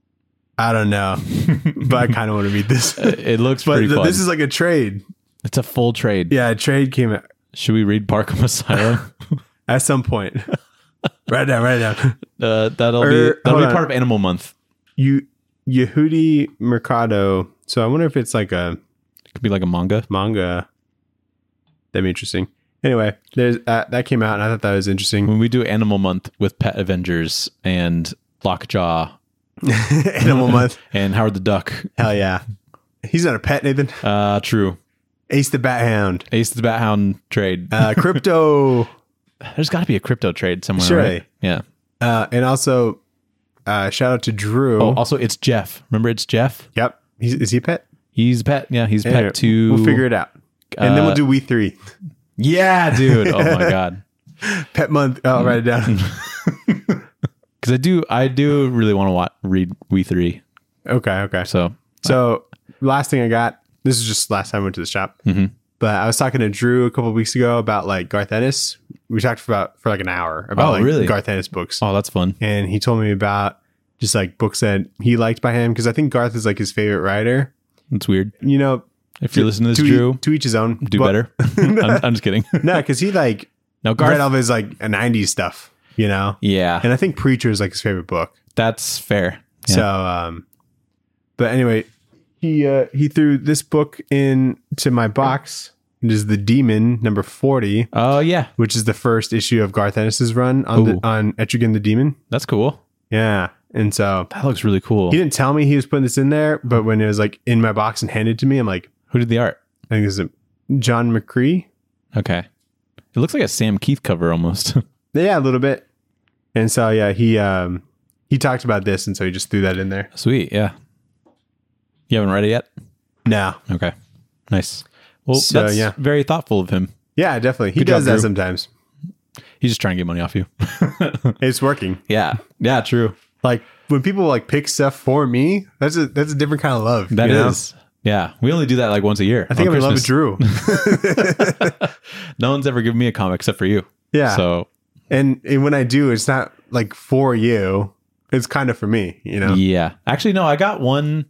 I don't know, but I kind of want to read this. It looks But pretty th- fun. this is like a trade. It's a full trade. Yeah, a trade came out Should we read Barkham Asylum? at some point. Write it down. Write it down. uh, that'll Or- be that'll hold be on. part of Animal Month. You Yehudi Mercado. So I wonder if it's like a Could be like a manga. manga. That'd be interesting. Anyway, there's uh, that came out, and I thought that was interesting. When we do Animal Month with Pet Avengers and Lockjaw Animal Month. and Howard the Duck. Hell yeah. He's not a pet, Nathan. Uh, true. Ace the Bat Hound. Ace the Bat Hound trade. Uh, crypto. There's got to be a crypto trade somewhere, Surely. right? Yeah. Uh, and also, uh, shout out to Drew. Oh, also it's Jeff. Remember, it's Jeff. Yep. He's, is he a pet? He's pet. Yeah, he's Anyway, pet two. We'll figure it out. And then Uh, we'll do We Three. Yeah, dude. Oh my god. Pet month. Oh, I'll write it down. Because I do, I do really want to watch, read We Three. Okay. Okay. So So, last thing I got, this is just last time I went to the shop, Mhm. but I was talking to Drew a couple of weeks ago about like Garth Ennis. We talked for about for like an hour about Oh, like really? Garth Ennis books. oh, that's fun. And he told me about just like books that he liked by him, because I think Garth is like his favorite writer. It's weird. You know, If you're listening to to, this, Drew, e- to each his own. do But- better. I'm, I'm just kidding. No, because he like No, read Garth. all of his like nineties stuff, you know? Yeah, And I think Preacher is like his favorite book. that's fair. Yeah. So, um, but anyway, he uh, he threw this book into my box. It is The Demon, number forty, Oh yeah, which is the first issue of Garth Ennis's run on the, Ooh. on Etrigan the Demon. that's cool. Yeah, and so That looks really cool. he didn't tell me he was putting this in there, but when it was like in my box and handed to me, I'm like, Who did the art? I think this is a John McCree. Okay, it looks like a Sam Keith cover almost. Yeah, a little bit. And so yeah, he um he talked about this, and so he just threw that in there. Sweet. Yeah. You haven't read it yet? No. Okay. Nice. Well, So, that's yeah. very thoughtful of him. Yeah, definitely. He Good does job, that Drew. sometimes. He's just trying to get money off you. It's working. yeah. Yeah. True. Like when people like pick stuff for me, that's a that's a different kind of love. That you know? is. Yeah. We only do that like once a year. I think on I'm in love with Christmas. Drew. No one's ever given me a comic except for you. Yeah. So and, and when I do, it's not like for you. It's kind of for me, you know? yeah. Actually, no. I got one.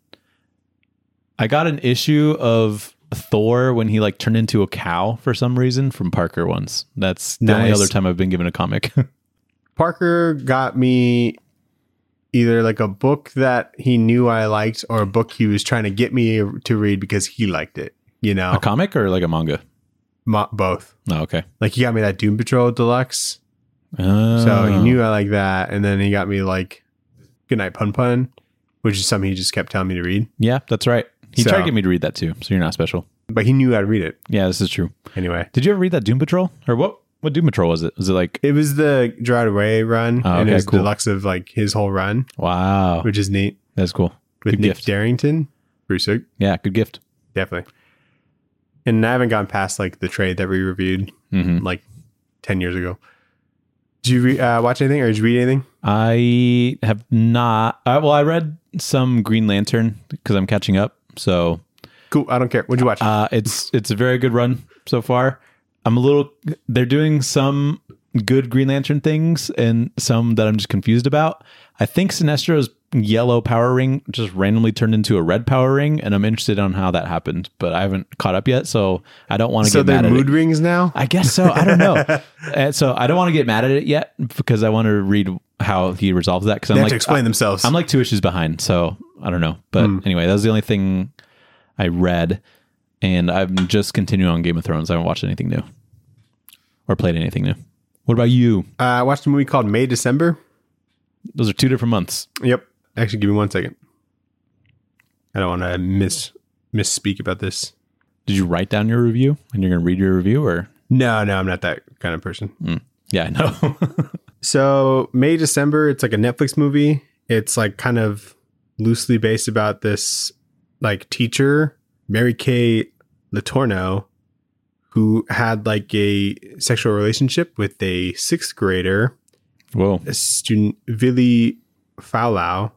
I got an issue of Thor when he like turned into a cow for some reason from Parker once. That's the only Nice. other time I've been given a comic. Parker got me either like a book that he knew I liked, or a book he was trying to get me to read because he liked it, you know? A comic or like a manga? Mo- both. Oh, okay. Like he got me that Doom Patrol Deluxe. Oh. So he knew I liked that. And then he got me like Goodnight Pun Pun, which is something he just kept telling me to read. Yeah, that's right. He So- tried to get me to read that too. So you're not special. But he knew I'd read it Yeah, this is true. anyway. Did you ever read that Doom Patrol? Or what? What Doom Patrol was it? Was it like, It was the Gerard Way run, Oh, and okay, it was cool. deluxe of like his whole run, wow, which is neat. that's cool. With Good Nick gift. Darrington, Bruce Hook, Yeah, good gift. definitely. And I haven't gone past like the trade that we reviewed hmm like ten years ago. Did you re- uh, watch anything or did you read anything? I have not. Uh, well, I read some Green Lantern because I'm catching up. So Cool. I don't care. What'd you watch? uh, it's it's a very good run so far. I'm a little. They're doing some good Green Lantern things and some that I'm just confused about. I think Sinestro's yellow power ring just randomly turned into a red power ring, and I'm interested on how that happened, but I haven't caught up yet, so I don't want to So get they're mad at mood it. rings now? I guess so. I don't know. And so I don't want to get mad at it yet because I want to read how he resolves that. Because I'm They have like, to explain themselves. I'm like two issues behind, so I don't know. But Hmm. anyway, that was the only thing I read, and I'm just continuing on Game of Thrones. I haven't watched anything new or played anything new. What about you? Uh, I watched a movie called May December. Those are two different months. Yep. Actually, give me one second. I don't want to miss misspeak about this. Did you write down your review and you're going to read your review, or? No, no, I'm not that kind of person. Mm. Yeah, I know. So May December, it's like a Netflix movie. It's like kind of loosely based about this like teacher, Mary Kay Letourneau, who had like a sexual relationship with a sixth grader, Whoa. a student, Villy Faulau.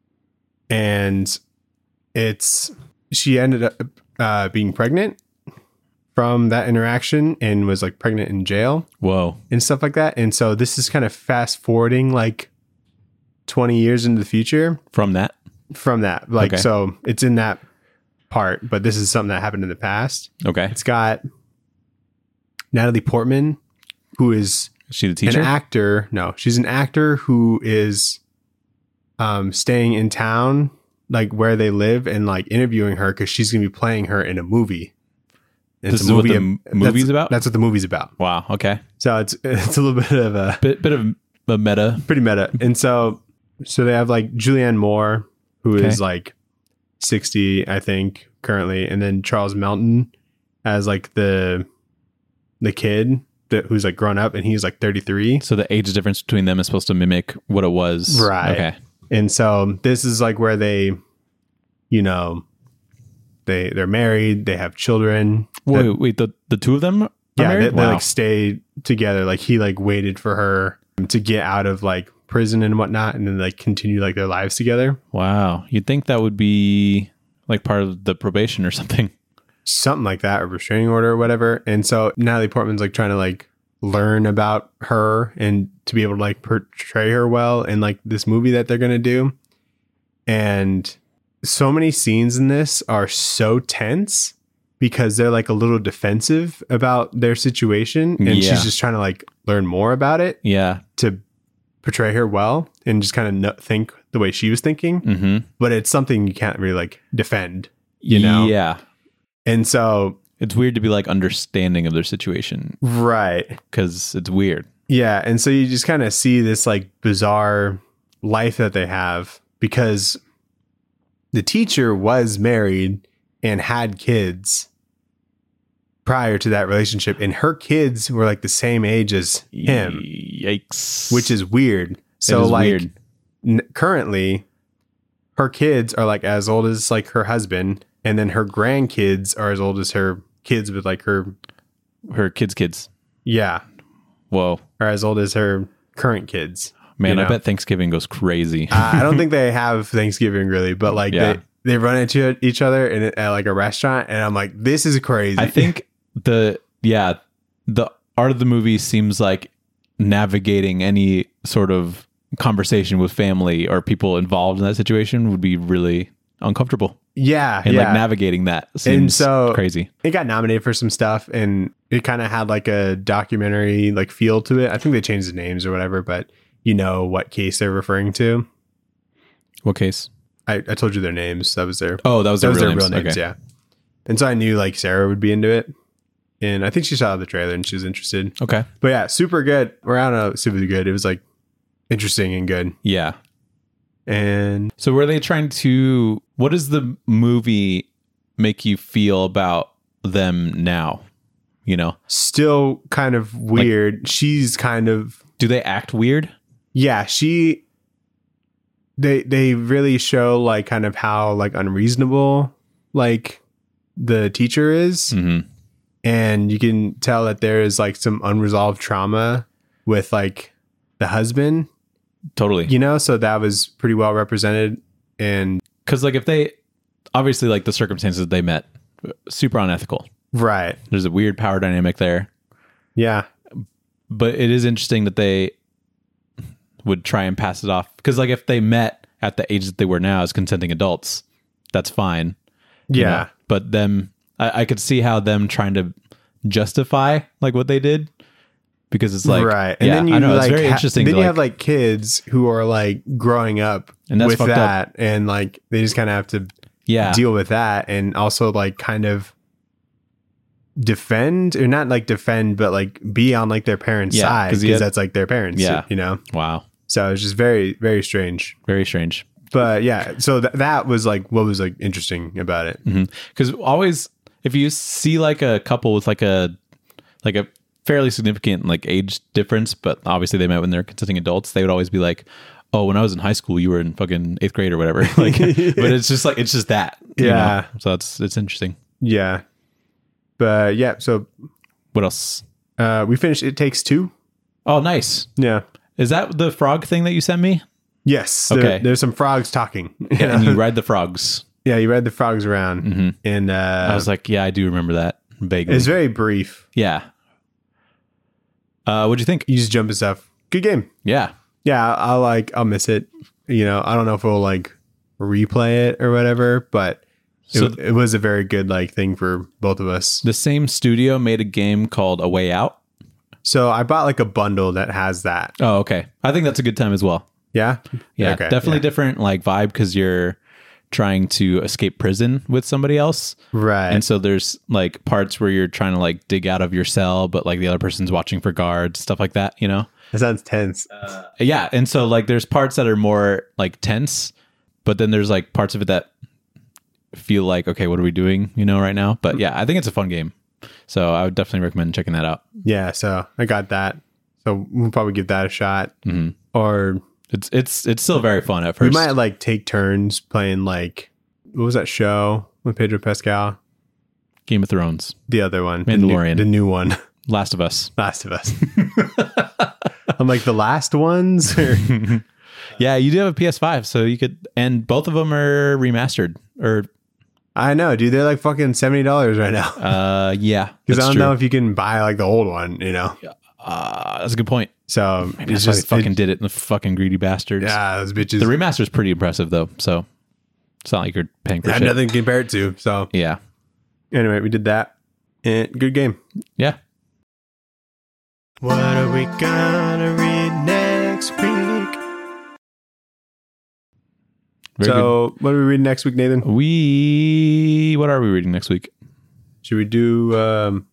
And it's, she ended up uh, being pregnant from that interaction and was like pregnant in jail Whoa. and stuff like that. And so this is kind of fast forwarding like twenty years into the future From that? from that. Like, Okay. so it's in that part, but this is something that happened in the past. Okay. It's got Natalie Portman, who is Is she the teacher? an actor. No, she's an actor who is um, staying in town, like where they live, and like interviewing her because she's going to be playing her in a movie. And This it's is what the m- that's- movie's about? That's what the movie's about. Wow. Okay. So it's it's a little bit of a Bit, bit of a meta. pretty meta. And so so they have like Julianne Moore, who is Okay. like sixty, I think, currently, and then Charles Melton as like the the kid that who's like grown up, and he's like thirty-three. So the age difference between them is supposed to mimic what it was. Right. Okay. And so this is like where they, you know, they they're married, they have children. Wait, Uh, wait. The, the two of them are yeah, married? they, they Wow. like stay together. Like he like waited for her to get out of like prison and whatnot, and then like continue like their lives together. Wow. You'd think that would be like part of the probation or something. Something like that, or restraining order or whatever. And so Natalie Portman's like trying to like learn about her and to be able to like portray her well in like this movie that they're going to do. And so many scenes in this are so tense because they're like a little defensive about their situation. And Yeah. she's just trying to like learn more about it Yeah. to portray her well and just kind of no- think the way she was thinking. Mm-hmm. But it's something you can't really like defend, you know? Yeah. And so, It's weird to be like understanding of their situation right. because it's weird. Yeah. And so you just kind of see this like bizarre life that they have because the teacher was married and had kids prior to that relationship. And her kids were like the same age as him, Yikes. which is weird. So It is like weird. n- currently her kids are like as old as like her husband. And then her grandkids are as old as her kids with like her, Her kids' kids. yeah, Whoa. are as old as her current kids. Man, You I know? bet Thanksgiving goes crazy. uh, I don't think they have Thanksgiving really, but like Yeah. they, they run into each other in a, at like a restaurant, and I'm like, this is crazy. I think the, yeah, the art of the movie seems like navigating any sort of conversation with family or people involved in that situation would be really uncomfortable. yeah, And yeah. like navigating that seems so- crazy. it got nominated for some stuff, and it kind of had like a documentary like feel to it. I think they changed the names or whatever, but you know what case they're referring to. What case? I, I told you their names. That was their Oh, that was that their was real their names. real names. Okay. Yeah, and so I knew like Sarah would be into it, and I think she saw the trailer and she was interested. Okay. But yeah, super good. Or I don't know, super good. It was like interesting and good. Yeah. And So were they trying to, what does the movie make you feel about them now? You know, still kind of weird. She's kind of, do they act weird? yeah, she, they, they really show like kind of how like unreasonable like the teacher is. Mm-hmm. And you can tell that there is like some unresolved trauma with like the husband, Totally. you know, so that was pretty well represented. And Because like if they, obviously like the circumstances they met, super unethical. right. There's a weird power dynamic there. Yeah. but it is interesting that they would try and pass it off because, like, if they met at the age that they were now as consenting adults, that's fine. you Yeah. know? But them, I, I could see how them trying to justify like what they did because it's like, right. And yeah, then you I know like it's very ha- interesting. Then to, you like, have like kids who are like growing up And that's with fucked up. that, and like they just kind of have to yeah, deal with that, and also like kind of defend or not like defend, but like be on like their parents' Yeah, side 'cause you because had- that's like their parents. Yeah. you know. wow, So it's just very very strange. very strange. But yeah, so th- that was like what was like interesting about it. Because always, if you see like a couple with like a like a fairly significant like age difference, but obviously they met when they're consenting adults, they would always be like, "Oh, when I was in high school, you were in fucking eighth grade or whatever." Like, but it's just like it's just that, you Yeah. know? So it's it's interesting. Yeah, but yeah, so What else? uh, we finished. It Takes Two. Oh, nice. Yeah. Is that the frog thing that you sent me? Yes. There, Okay. There's some frogs talking. And you ride the frogs. Yeah, you read the frogs around, hmm and uh, I was like, yeah, I do remember that vaguely. it's very brief. yeah. Uh, what'd you think? You just jump and stuff. Good game. Yeah. Yeah, I'll like I'll miss it. You know, I don't know if we'll like replay it or whatever, but it, So it was a very good like thing for both of us. the same studio made a game called A Way Out. So I bought like a bundle that has that. Oh, okay. I think that's a good time as well. Yeah. Yeah, Okay, definitely yeah. different like vibe because you're trying to escape prison with somebody else. Right. And so there's like parts where you're trying to like dig out of your cell, but like the other person's watching for guards, stuff like that, you know? That sounds tense. Yeah. And so like there's parts that are more like tense, but then there's like parts of it that feel like, okay, what are we doing, you know, right now? But yeah, I think it's a fun game. So I would definitely recommend checking that out. Yeah. So I got that. So we'll probably give that a shot. hmm Or It's it's it's still very fun at we first. might like take turns playing like what was that show with Pedro Pascal? Game of Thrones, The other one, the new, Mandalorian. the new one, Last of Us. Last of Us. I'm like the last ones. Or, Yeah, you do have a P S five, so you could, and both of them are remastered. Or, I know, dude. They're like fucking seventy dollars right now. uh, yeah, Because I that's don't true. know if you can buy like the old one, you know. Uh, that's a good point. So Maybe it's that's why just they fucking it- did it, the fucking greedy bastards. yeah, those bitches. The remaster's pretty impressive though, so it's not like you're paying for I have shit. nothing to compare it to. So Yeah, anyway, we did that. And good game. yeah. What are we gonna read next week? Very so what are we reading next week, Nathan? good. We what are we reading next week? Should we do um,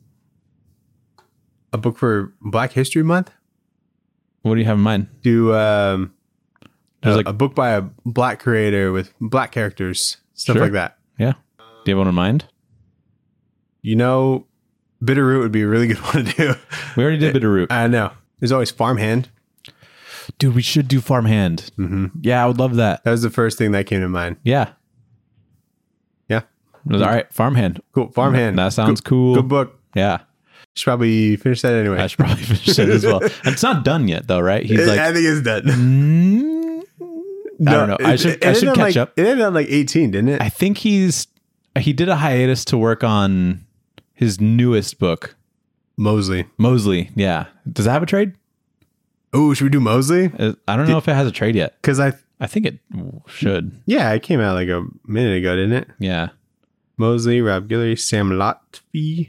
a book for Black History Month? What do you have in mind? Do um, a, There's like- a book by a black creator with black characters, stuff Sure. like that. Yeah. Do you have one in mind? You know, Bitterroot would be a really good one to do. We already did Bitterroot. I know. There's always Farmhand. Dude, we should do Farmhand. Mm-hmm. Yeah, I would love that. That was the first thing that came to mind. Yeah. Yeah. All right, Farmhand. Cool. Farmhand. That sounds Good- cool. Good book. Yeah. Should probably finish that anyway. I should probably finish it as well. It's not done yet, though, right? He's like, I think it's done. mm, I don't know. I should- I ended should on, catch like, up. It ended on like eighteen, didn't it? I think he's he did a hiatus to work on his newest book, Mosley. Mosley. Yeah. Does it have a trade? Oh, should we do Mosley? Uh, I don't know if it has a trade yet. Because I, I think it should. yeah, it came out like a minute ago, didn't it? Yeah. Mosley, Rob Guillory, Sam Lotfi.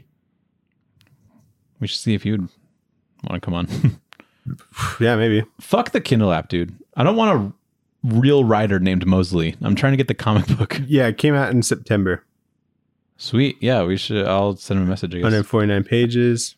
We should see if you'd want to come on. Yeah, maybe. Fuck the Kindle app, dude. I don't want a real writer named Mosley. I'm trying to get the comic book. Yeah, it came out in September. Sweet. Yeah, we should. I'll send him a message, I guess. one hundred forty-nine pages.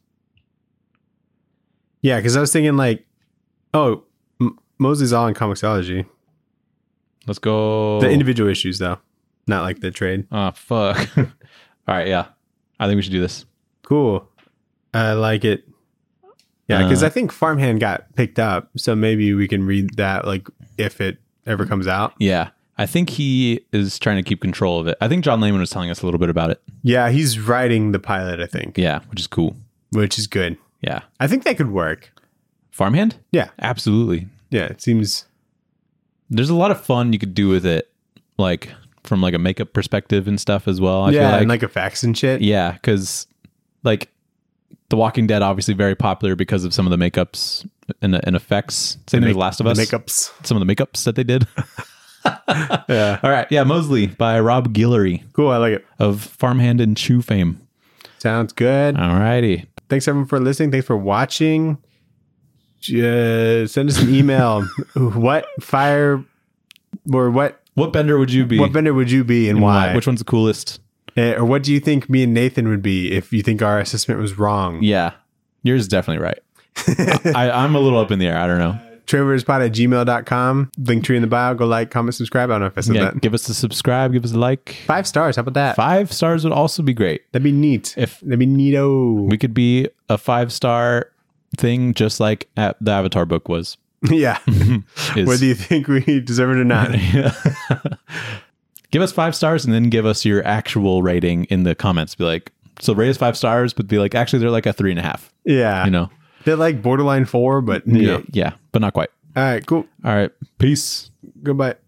Yeah, because I was thinking like, oh, M- Mosley's all in Comixology. Let's go. The individual issues, though, not like the trade. Oh, fuck. All right, yeah. I think we should do this. Cool. I like it. Yeah, because Uh, I think Farmhand got picked up, so maybe we can read that like if it ever comes out. Yeah. I think he is trying to keep control of it. I think John Layman was telling us a little bit about it. Yeah, he's writing the pilot, I think, Yeah, which is cool. which is good. Yeah. I think that could work. Farmhand? Yeah, Absolutely. yeah. It seems. There's a lot of fun you could do with it, like from like a makeup perspective and stuff as well. I yeah, feel like. and like effects and shit. Yeah, because like The Walking Dead, obviously very popular because of some of the makeups and, and effects. Same thing with Last of Us. The makeups. Some of the makeups that they did. Yeah. All right. Yeah. Mosley by Rob Guillory Cool. I like it. of Farmhand and Chew fame. Sounds good. All righty. Thanks everyone for listening. Thanks for watching. Just send us an email. What fire or what What bender would you be? what bender would you be and, And why? Which one's the coolest? Eh, or what do you think me and Nathan would be if you think our assessment was wrong? Yeah. Yours is definitely right. I, I'm a little up in the air. I don't know. Traverspod at gmail dot com. Link tree in the bio. Go like, comment, subscribe. I don't know if I said Yeah, that. give us a subscribe. Give us a like. Five stars. How about that? Five stars would also be great. That'd be neat. If That'd be neato. we could be a five star thing, just like at the Avatar book was. Yeah. Is- Whether you think we deserve it or not. Give us five stars and then give us your actual rating in the comments. Be like, so rate us five stars, but be like, actually, they're like a three and a half. Yeah. You know? They're like borderline four, but you Yeah, know. yeah, but not quite. All right, cool. All right. Peace. Goodbye.